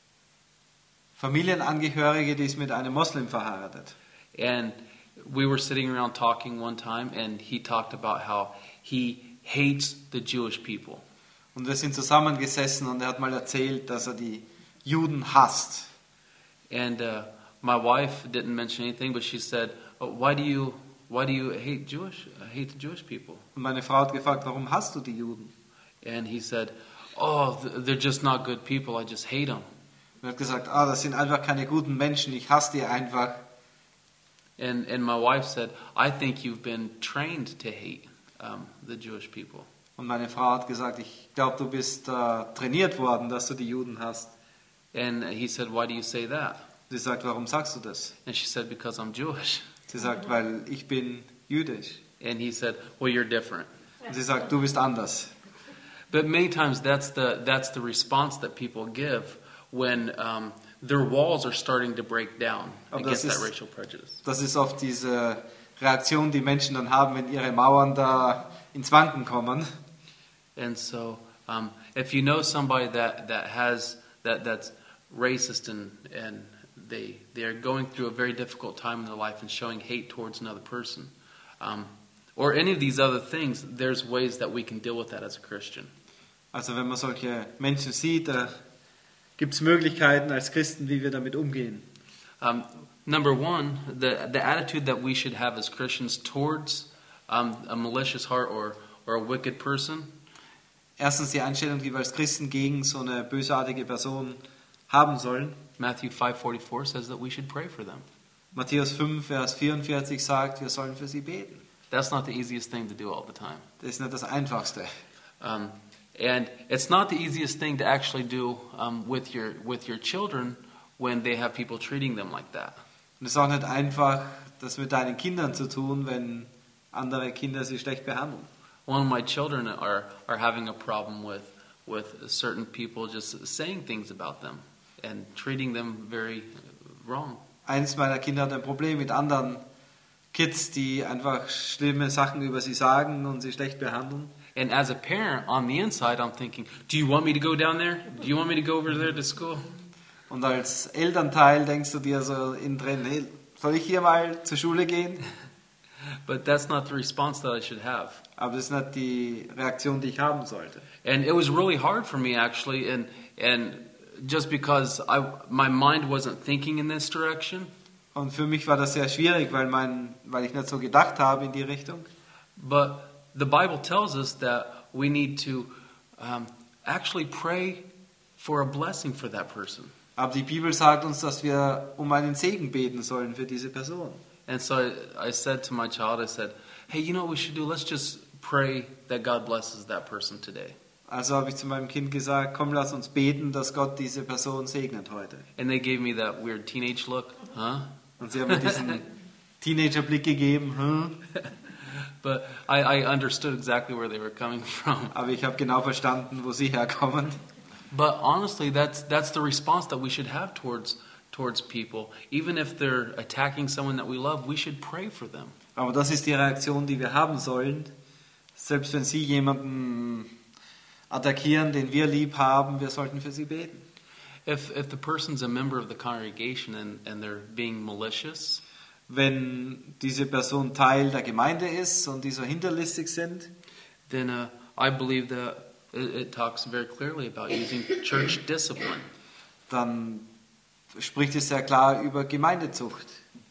Familienangehörige, die ist mit einem Moslem verheiratet. and we were sitting around talking one time, and he talked about how he hates the Jewish people. Und wir sind zusammengesessen und er hat mal erzählt, dass er die Juden hasst. And uh, my wife didn't mention anything, but she said, oh, "Why do you why do you hate Jewish uh, hate the Jewish people?" Und meine Frau hat gefragt, warum hasst du die Juden? And he said, "Oh, th- they're just not good people. I just hate them." Und er hat gesagt, ah, das sind einfach keine guten Menschen, ich hasse die einfach. And and my wife said, "I think you've been trained to hate um, the Jewish people." Und meine Frau hat gesagt, ich glaube, du bist äh, trainiert worden, dass du die Juden hasst. And he said, "Why do you say that?" Sie sagt, warum sagst du das? And she said, "Because I'm Jewish." Sie sagt, weil ich bin jüdisch. And he said, "Well, you're different." Und sie sagt, du bist anders. But many times that's the that's the response that people give when um, their walls are starting to break down Aber against das that ist- racial prejudice. Das ist oft diese Reaktion, die Menschen dann haben, wenn ihre Mauern da ins Wanken kommen. And so, um, if you know somebody that, that has that that's racist and and they they are going through a very difficult time in their life and showing hate towards another person, um, or any of these other things, there's ways that we can deal with that as a Christian. Also wenn man solche Menschen sieht, da gibt es Möglichkeiten als Christen, wie wir damit umgehen. Um, number one, the the attitude that we should have as Christians towards um, a malicious heart or or a wicked person Erstens die Einstellung, die wir als Christen gegen so eine bösartige Person haben sollen. Matthew five forty-four says that we should pray for them. Matthäus fünf, Vers vierundvierzig sagt, wir sollen für sie beten. That's not the easiest thing to do all the time. Das ist nicht das Einfachste. Um, and it's not the easiest thing to actually do um, with your with your children when they have people treating them like that. Und es ist auch nicht einfach, das mit deinen Kindern zu tun, wenn andere Kinder sie schlecht behandeln. One of my children are are having a problem with with certain people just saying things about them and treating them very wrong. Eins meiner Kinder hat ein Problem mit anderen Kids, die einfach schlimme Sachen über sie sagen und sie schlecht behandeln. And as a parent, on the inside, I'm thinking, do you want me to go down there? Do you want me to go over there to school? Und als Elternteil denkst du dir so innen drin, hey, soll ich hier mal zur Schule gehen? But that's not the response that I should have. Aber das ist nicht die Reaktion, die ich haben sollte. And it was really hard for me actually, and and just because I my mind wasn't thinking in this direction, Und für mich war das sehr schwierig, weil, mein, weil ich nicht so gedacht habe in die Richtung. but the Bible tells us that we need to um, actually pray for a blessing for that person. Aber die Bibel sagt uns, dass wir um einen Segen beten sollen für diese Person. And so I, I said to my child, I said, hey, you know what we should do? Let's just pray that God blesses that person today. Also habe ich zu meinem Kind gesagt, komm, lass uns beten, dass Gott diese Person segnet heute. And they gave me that weird teenage look, huh? Und sie haben mir diesen Teenagerblick gegeben. Hm? But I, I understood exactly where they were coming from. Aber ich habe genau verstanden, wo sie herkommen. But honestly, that's that's the response that we should have towards towards people. Even if they're attacking someone that we love, we should pray for them. Aber das ist die Reaktion, die wir haben sollen. Selbst wenn sie jemanden attackieren, den wir lieb haben, wir sollten für sie beten. If if the person's a member of the congregation and, and they're being malicious, Wenn diese Person Teil der Gemeinde ist und die so hinterlistig sind, then uh, I believe that it, it talks very clearly about using church discipline. dann spricht es sehr klar über Gemeindezucht.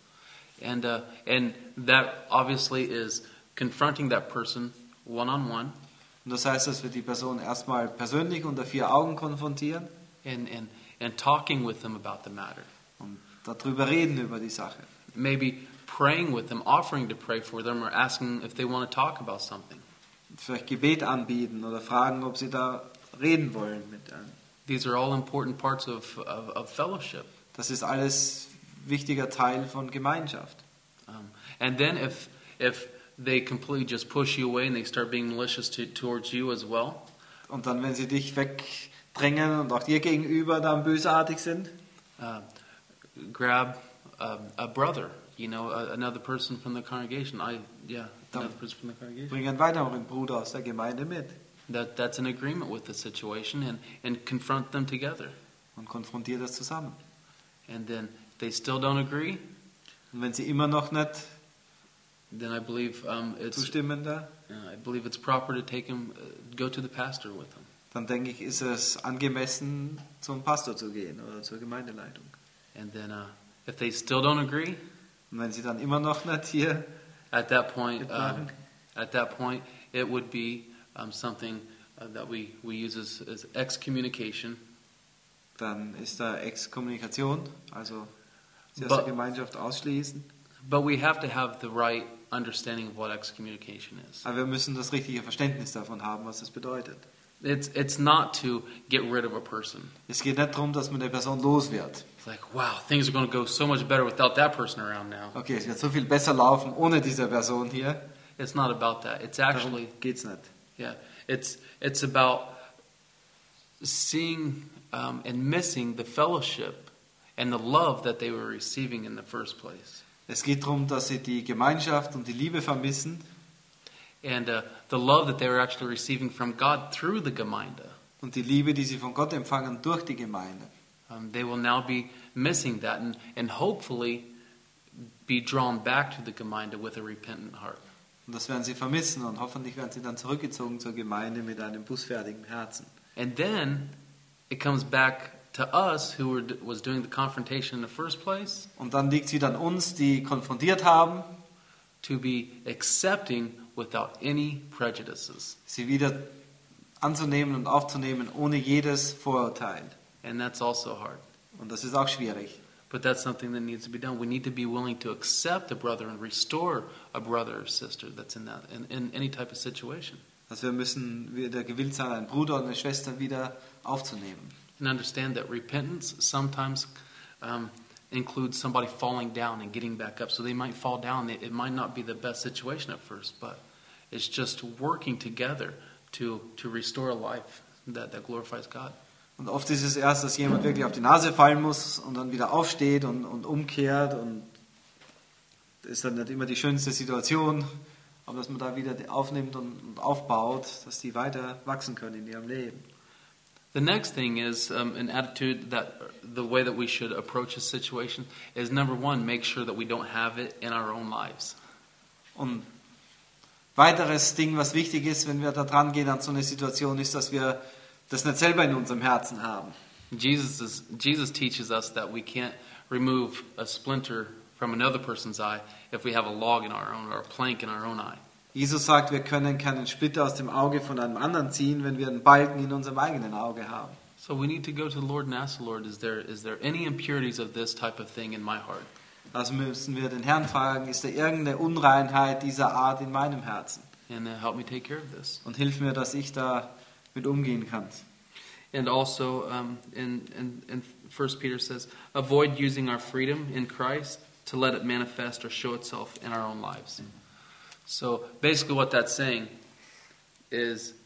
And uh, and that obviously is confronting that person one on one Und das heißt, dass wir die Person erstmal persönlich unter vier Augen konfrontieren and, and and talking with them about the matter. und darüber reden über die Sache. Maybe praying with them, offering to pray for them, or asking if they want to talk about something. Vielleicht Gebet anbieten oder fragen, ob sie da reden wollen mit einem. These are all important parts of, of, of fellowship. Das ist alles wichtiger Teil von Gemeinschaft. Um, and then if if they completely just push you away and they start being malicious to, towards you as well, Und dann, wenn sie dich wegdrängen und auch dir gegenüber dann bösartig sind, uh, grab um, a brother, you know, a, another person from the congregation. I yeah, another person from the congregation. bring einen weiteren Bruder aus der Gemeinde mit That that's in agreement with the situation and, and confront them together. und konfrontiert das zusammen. And then if they still don't agree, Und wenn sie immer noch nicht then I believe um, it's zustimmen da, uh, I believe it's proper to take them, uh, go to the pastor with them. dann denke ich, ist es angemessen, zum Pastor zu gehen oder zur Gemeindeleitung. And then uh, if they still don't agree, Und wenn sie dann immer noch nicht hier at that point, um, mitmachen, at that point, it would be um, something uh, that we, we use as, as excommunication. dann ist da Exkommunikation, also sie aus der But- Gemeinschaft ausschließen. But we have to have the right understanding of what excommunication is. Aber wir müssen das richtige Verständnis davon haben, was das bedeutet. It's it's not to get rid of a person. Es geht nicht darum, dass man der Person los wird. It's like, wow, things are going to go so much better without that person around now. Okay, es wird so viel besser laufen ohne diese Person hier. It's not about that. It's Darum actually, geht's nicht. yeah, it's it's about seeing um, and missing the fellowship and the love that they were receiving in the first place. Es geht darum, dass sie die Gemeinschaft und die Liebe vermissen And uh, the love that they were actually receiving from God through the Gemeinde. und die Liebe, die sie von Gott empfangen durch die Gemeinde. Um, they will now be missing that and, and hopefully be drawn back to the Gemeinde with a repentant heart. Und das werden sie vermissen und hoffentlich werden sie dann zurückgezogen zur Gemeinde mit einem bußfertigen Herzen. And then it comes back to us who were, was doing the confrontation in the first place Und dann liegt es wieder an uns, die konfrontiert haben, to be accepting without any prejudices. sie wieder anzunehmen und aufzunehmen ohne jedes Vorurteil. And that's also hard. Und das ist auch schwierig. But that's something that needs to be done. We need to be willing to accept a brother and restore a brother or sister that's in that in, in any type of situation. Also wir müssen wieder gewillt sein, einen Bruder oder eine Schwester wieder aufzunehmen. And understand that repentance sometimes um, includes somebody falling down and getting back up. So they might fall down. It, it might not be the best situation at first, but it's just working together to to restore a life that, that glorifies God. Und oft ist es erst, dass jemand wirklich auf die Nase fallen muss und dann wieder aufsteht und, und umkehrt. Und das ist dann nicht immer die schönste Situation, aber dass man da wieder aufnimmt und, und aufbaut, dass die weiter wachsen können in ihrem Leben. The next thing is um, an attitude that the way that we should approach a situation is number one, make sure that we don't have it in our own lives. Und weiteres Ding, was wichtig ist, wenn wir da dran gehen an so eine Situation, ist, dass wir das nicht selber in unserem Herzen haben. Jesus is, Jesus teaches us that we can't remove a splinter from another person's eye if we have a log in our own or a plank in our own eye. Jesus sagt, wir können keinen Splitter aus dem Auge von einem anderen ziehen, wenn wir einen Balken in unserem eigenen Auge haben. So we need to go to the Lord and ask the Lord, is there is there any impurities of this type of thing in my heart? Also müssen wir den Herrn fragen, ist da irgendeine Unreinheit dieser Art in meinem Herzen? And uh, help me take care of this. Und hilf mir, dass ich da mit umgehen kann. And also, um, in, in, in First Peter says, avoid using our freedom in Christ to let it manifest or show itself in our own lives. So basically what that's saying is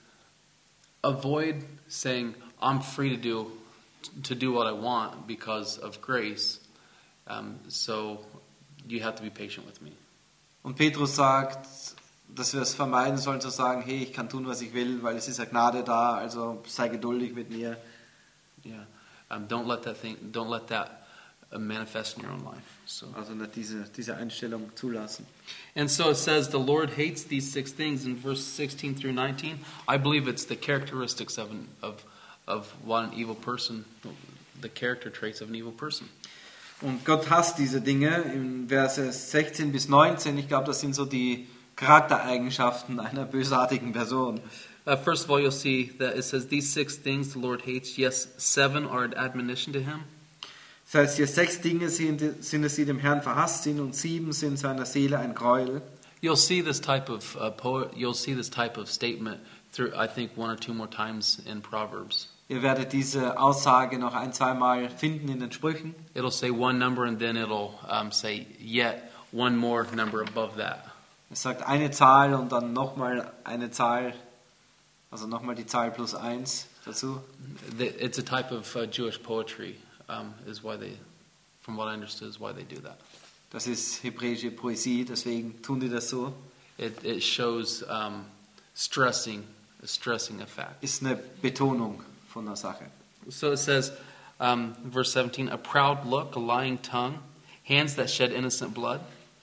avoid saying, I'm free to do to do what I want because of grace. Um, so you have to be patient with me. Und Petrus sagt, dass wir es vermeiden sollen zu sagen, hey, ich kann tun, was ich will, weil es ist ja Gnade da, also sei geduldig mit mir. Yeah, um, don't let that thing, don't let that uh, manifest in your own life. So, Also nicht diese, diese Einstellung zulassen. and so it says the Lord hates these six things in verse sixteen through nineteen. I believe it's the characteristics of an, of of what an evil person, the character traits of an evil person. Und Gott hasst diese Dinge in Verse sechzehn bis neunzehn. Ich glaube, das sind so die Charaktereigenschaften einer bösartigen Person. Uh, first of all, you'll see that it says these six things the Lord hates. Yes, seven are an admonition to Him. Das heißt, hier sechs Dinge sind, sind es, die dem Herrn verhasst sind, und sieben sind seiner Seele ein Gräuel. You'll see this type of uh, po- you'll see this type of statement through, I think, one or two more times in Proverbs. Ihr werdet diese Aussage noch ein, zweimal finden in den Sprüchen. It'll say one number and then it'll um, say yet one more number above that. Es sagt eine Zahl und dann nochmal eine Zahl, also nochmal die Zahl plus eins dazu. The- It's a type of uh, Jewish poetry, um, is why they, from what I understood, is why they do that. Das ist hebräische Poesie, deswegen tun die das so. It, it shows um, stressing, stressing a fact. Ist eine Betonung von der Sache. So it says, um, verse seventeen, a proud look, a lying tongue, hands that shed innocent blood,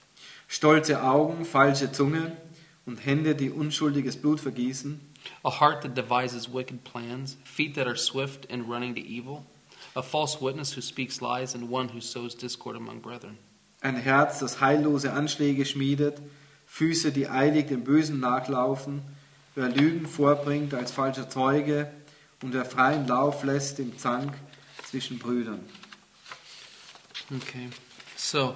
Stolze Augen, falsche Zunge und Hände, die unschuldiges Blut vergießen. a heart that devises wicked plans, feet that are swift in running to evil, a false witness who speaks lies, and one who sows discord among brethren. Ein Herz, das heillose Anschläge schmiedet, Füße, die eilig dem Bösen nachlaufen, wer Lügen vorbringt als falscher Zeuge und wer freien Lauf lässt im Zank zwischen Brüdern. Okay, so,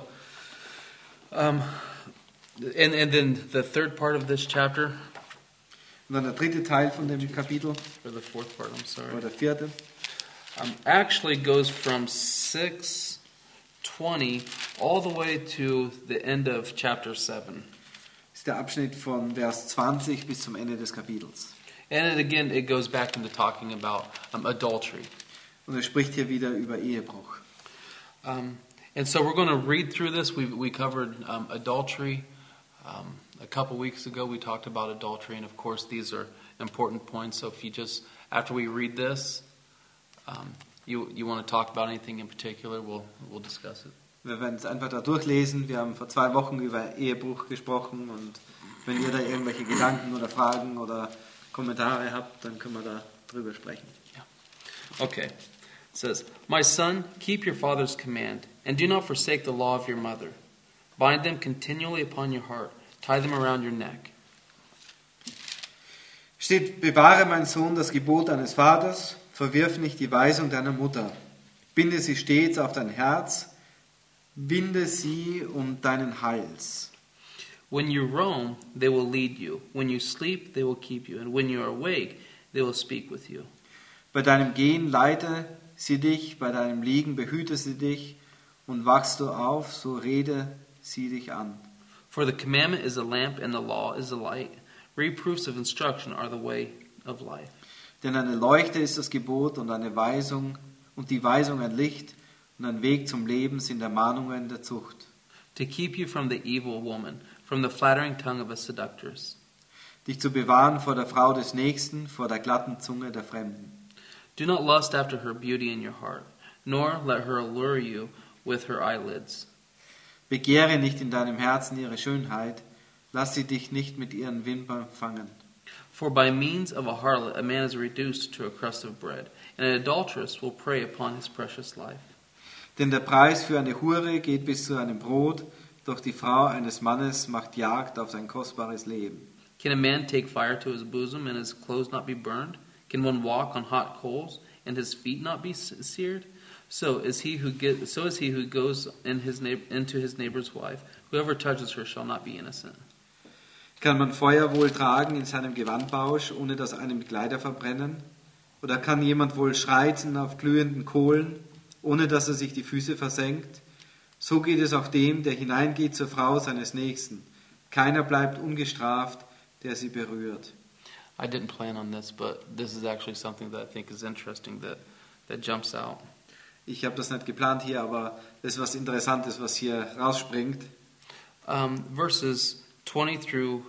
um, and, and then the third part of this chapter, Und dann der dritte Teil von dem Kapitel, or the fourth part, I'm sorry, oder der vierte, um, actually goes from six twenty all the way to the end of chapter seven. ist der Abschnitt von Vers zwanzig bis zum Ende des Kapitels. And it, again, it goes back into talking about um, adultery. Und er spricht hier wieder über Ehebruch. Um, and so we're going to read through this. We we covered um, adultery um, a couple weeks ago. We talked about adultery, and of course, these are important points. So if you just after we read this, um, you you want to talk about anything in particular, we'll we'll discuss it. Wir werden es einfach da durchlesen. Wir haben vor zwei Wochen über Ehebruch gesprochen, und wenn ihr da irgendwelche Gedanken oder Fragen oder Kommentare habt, dann können wir da drüber sprechen. Okay. It says, "My son, keep your father's command, and do not forsake the law of your mother. Bind them continually upon your heart, tie them around your neck." Steht, bewahre, mein Sohn, das Gebot deines Vaters, verwirf nicht die Weisung deiner Mutter. Binde sie stets auf dein Herz, binde sie um deinen Hals. When you roam, they will lead you. When you sleep, they will keep you. And when you are awake, they will speak with you. Bei deinem Gehen leite sie dich, bei deinem Liegen behüte sie dich, und wachst du auf, so rede sie dich an. For the commandment is a lamp, and the law is a light. Reproofs of instruction are the way of life. Denn eine Leuchte ist das Gebot und eine Weisung, und die Weisung ein Licht, und ein Weg zum Leben sind Ermahnungen der Zucht. To keep you from the evil woman, from the flattering tongue of a seductress. Dich zu bewahren vor der Frau des Nächsten, vor der glatten Zunge der Fremden. Do not lust after her beauty in your heart, nor let her allure you with her eyelids. Begehre nicht in deinem Herzen ihre Schönheit, lass sie dich nicht mit ihren Wimpern fangen. For by means of a harlot a man is reduced to a crust of bread, and an adulteress will prey upon his precious life. Denn der Preis für eine Hure geht bis zu einem Brot, doch die Frau eines Mannes macht Jagd auf sein kostbares Leben. Can a man take fire to his bosom and his clothes not be burned? Can one walk on hot coals and and his feet not be seared? So is he who get, so is he who goes in his neighbor, into his neighbor's wife. Whoever touches her shall not be innocent. Kann man Feuer wohl tragen in seinem Gewandbausch, ohne dass einem die Kleider verbrennen? Oder kann jemand wohl schreiten auf glühenden Kohlen, ohne dass er sich die Füße versenkt? So geht es auch dem, der hineingeht zur Frau seines Nächsten. Keiner bleibt ungestraft, der sie berührt. I didn't plan on this, but this is actually something that I think is interesting that, that jumps out. Ich habe das nicht geplant hier, aber das ist was Interessantes, was hier rausspringt. Um, verses twenty through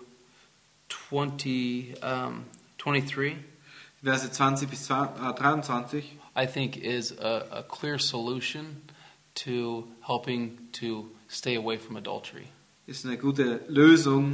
twenty, um, twenty-three, Verse zwanzig bis dreiundzwanzig, I think is a, a clear solution to helping to stay away from adultery. ist eine gute Lösung,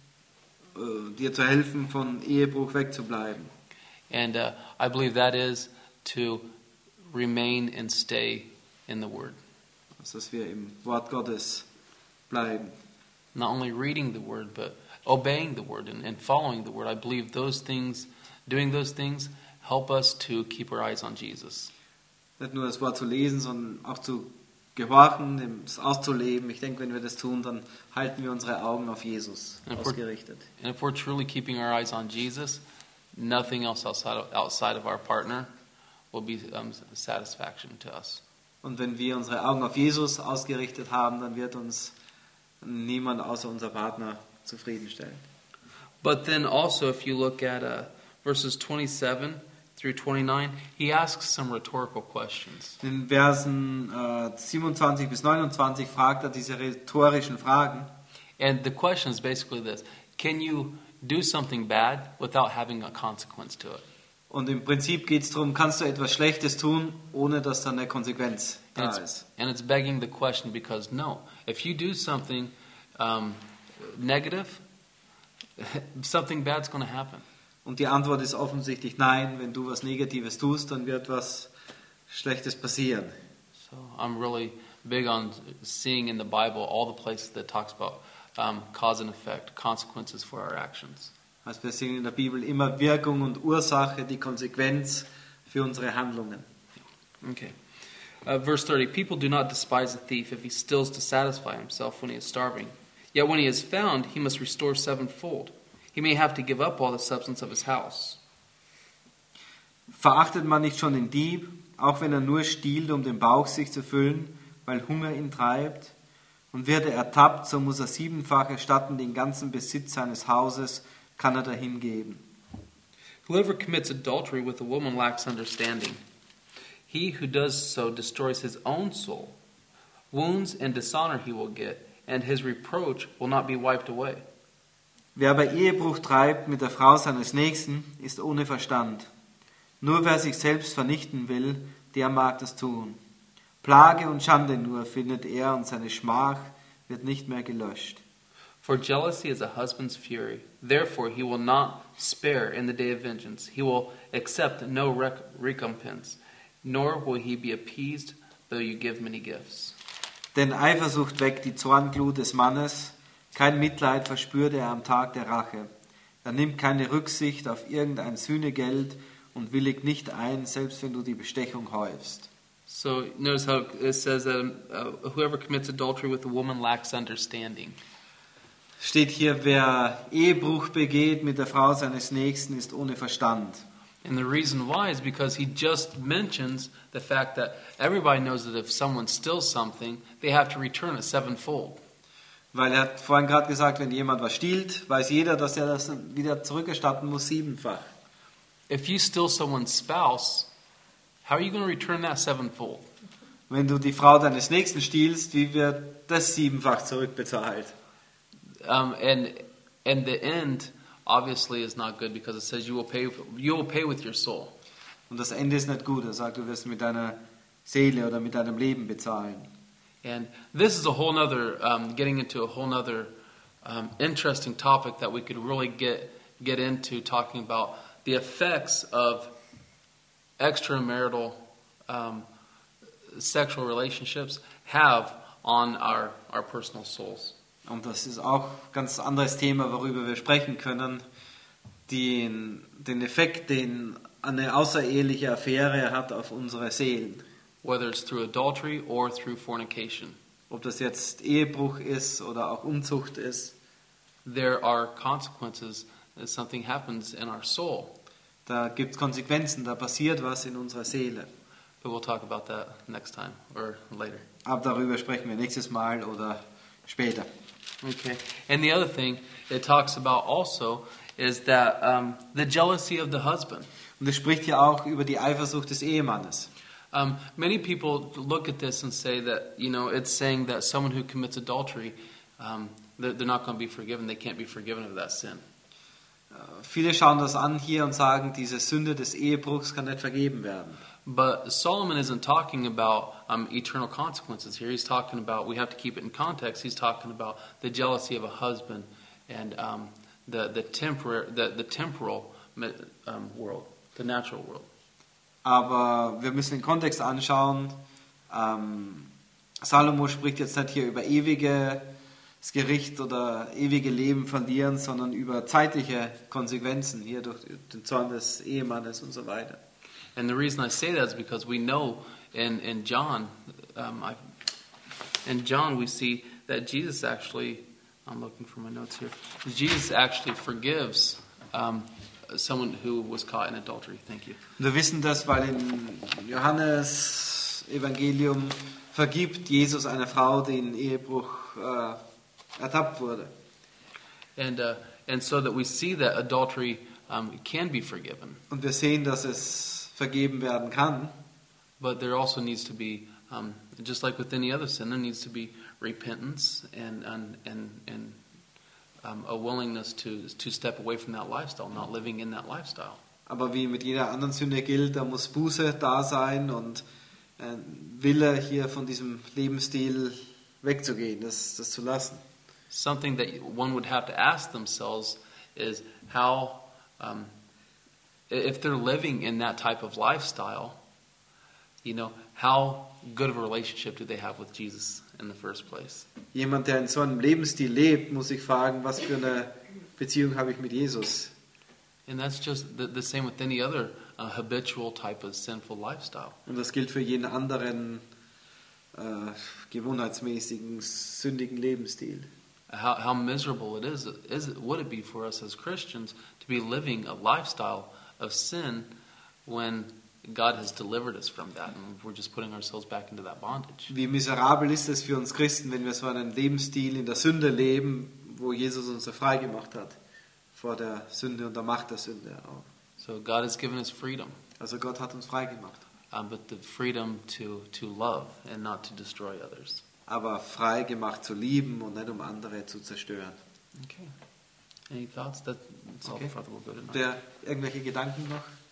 äh, dir zu helfen, von Ehebruch wegzubleiben. And uh, I believe that is to remain and stay in the Word. Also, dass wir im Wort Gottes bleiben. Not only reading the Word, but obeying the Word and, and following the Word. I believe those things, doing those things, help us to keep our eyes on Jesus. Nicht nur das Wort zu lesen, sondern auch zu gehorchen, es auszuleben. Ich denke, wenn wir das tun, dann halten wir unsere Augen auf Jesus And if we're- ausgerichtet. And if we're truly keeping our eyes on Jesus, nothing else outside of, outside of our partner will be um, satisfaction to us. Und wenn wir unsere Augen auf Jesus ausgerichtet haben, dann wird uns niemand außer unser Partner zufriedenstellen. But then also, if you look at uh, verses twenty-seven through twenty-nine, he asks some rhetorical questions. In Versen äh, siebenundzwanzig bis neunundzwanzig fragt er diese rhetorischen Fragen. And the question is basically this: can you do something bad without having a consequence to it? Und im Prinzip geht es darum, kannst du etwas Schlechtes tun, ohne dass da eine Konsequenz And da it's, ist. and it's begging the question because no, if you do something um, negative, something bad's going to happen. Und die Antwort ist offensichtlich nein. Wenn du was Negatives tust, dann wird was Schlechtes passieren. So I'm really big on seeing in the Bible all the places that talks about um, cause and effect, consequences for our actions. Also wir sehen in der Bibel immer Wirkung und Ursache, die Konsequenz für unsere Handlungen. Okay. Uh, verse thirty, people do not despise a thief if he steals to satisfy himself when he is starving. Yet when he is found, he must restore sevenfold. He may have to give up all the substance of his house. Verachtet man nicht schon den Dieb, auch wenn er nur stiehlt, um den Bauch sich zu füllen, weil Hunger ihn treibt? Und wird er ertappt, so muss er siebenfach erstatten, den ganzen Besitz seines Hauses kann er dahin geben. Whoever commits adultery with a woman lacks understanding. He who does so destroys his own soul. Wounds and dishonor he will get, and his reproach will not be wiped away. Wer aber Ehebruch treibt mit der Frau seines Nächsten, ist ohne Verstand. Nur wer sich selbst vernichten will, der mag das tun. Plage und Schande nur findet er, und seine Schmach wird nicht mehr gelöscht. For jealousy is a husband's fury. Therefore he will not spare in the day of vengeance. He will accept no rec- recompense, nor will he be appeased, though you give many gifts. Denn Eifersucht weckt die Zornglut des Mannes, kein Mitleid verspürt er am Tag der Rache. Er nimmt keine Rücksicht auf irgendein Sühnegeld und willigt nicht ein, selbst wenn du die Bestechung häufst. So notice how it says that uh, whoever commits adultery with a woman lacks understanding. Steht hier, wer Ehebruch begeht mit der Frau seines Nächsten, ist ohne Verstand. And the reason why is because he just mentions the fact that everybody knows that if someone steals something, they have to return it sevenfold. Weil er hat vorhin gerade gesagt, wenn jemand was stiehlt, weiß jeder, dass er das wieder zurückerstatten muss, siebenfach. If you steal someone's spouse, how are you going to return that sevenfold? Wenn du die Frau deines Nächsten stiehlst, wie wird das siebenfach zurückbezahlt? Um, and and the end obviously is not good because it says you will pay you will pay with your soul. Und das Ende ist nicht gut. Er sagt, du wirst mit deiner Seele oder mit deinem Leben bezahlen. And this is a whole nother um, getting into a whole nother um, interesting topic that we could really get get into talking about the effects of extramarital um, sexual relationships have on our our personal souls. Und das ist auch ein ganz anderes Thema, worüber wir sprechen können. den, den Effekt, den eine außereheliche Affäre hat auf unsere Seelen. whether it's through adultery or through fornication. Ob das jetzt Ehebruch ist oder auch Unzucht ist, There are consequences if something happens in our soul, da gibt es Konsequenzen, da passiert was in unserer Seele. but we'll talk about that next time or later. Aber darüber sprechen wir nächstes Mal oder später. Okay. And the other thing it talks about also is that um, the jealousy of the husband. Und es spricht hier auch über die Eifersucht des Ehemannes. Um, many people look at this and say that, you know, it's saying that someone who commits adultery, um, they're, they're not going to be forgiven. They can't be forgiven of that sin. Viele schauen das an hier und sagen, diese Sünde des Ehebruchs kann nicht vergeben werden. But Solomon isn't talking about um, eternal consequences here. He's talking about, we have to keep it in context, he's talking about the jealousy of a husband and um, the, the, tempor- the, the temporal um, world, the natural world. Aber wir müssen den Kontext anschauen. Ähm, Salomo spricht jetzt nicht hier über ewiges Gericht oder ewige Leben verlieren, sondern über zeitliche Konsequenzen, hier durch den Zorn des Ehemannes und so weiter. And the reason I say that is because we know in, in John, um, I, in John we see that Jesus actually, I'm looking for my notes here, Jesus actually forgives um, someone who was caught in adultery. Thank you. Wir wissen das, weil in Johannes Evangelium vergibt Jesus einer Frau, die in Ehebruch äh, ertappt wurde. And, uh, and so that we see that adultery um, can be forgiven, Und wir sehen, dass es vergeben werden kann. but there also needs to be, um, just like with any other sin, there needs to be repentance and and and, and um, a willingness to to step away from that lifestyle, not living in that lifestyle. Aber wie mit jeder anderen Sünde gilt, da muss Buße da sein und ein Wille, hier von diesem Lebensstil wegzugehen, das, das zu lassen. Something that one would have to ask themselves is how, um, if they're living in that type of lifestyle, you know, how good of a relationship do they have with Jesus in the first place? Jemand, der in so einem Lebensstil lebt, muss sich fragen, was für eine Beziehung habe ich mit Jesus? And that's just the, the same with any other uh, habitual type of sinful lifestyle. Und das gilt für jeden anderen äh, gewohnheitsmäßigen, sündigen Lebensstil. How, how miserable it is, is it, would it be for us as Christians to be living a lifestyle of sin when God has delivered us from that and we're just putting ourselves back into that bondage? Wie miserabel ist es für uns Christen, wenn wir so einen Lebensstil in der Sünde leben, wo Jesus uns so frei gemacht hat vor der Sünde und der Macht der Sünde auch. So God has given us freedom, Also Gott hat uns frei gemacht. um, but the freedom to, to love and not to destroy others. Aber frei gemacht zu lieben und nicht um andere zu zerstören. Okay. Any thoughts? That, that's all Okay. the Father will go tonight. Der, irgendwelche Gedanken noch?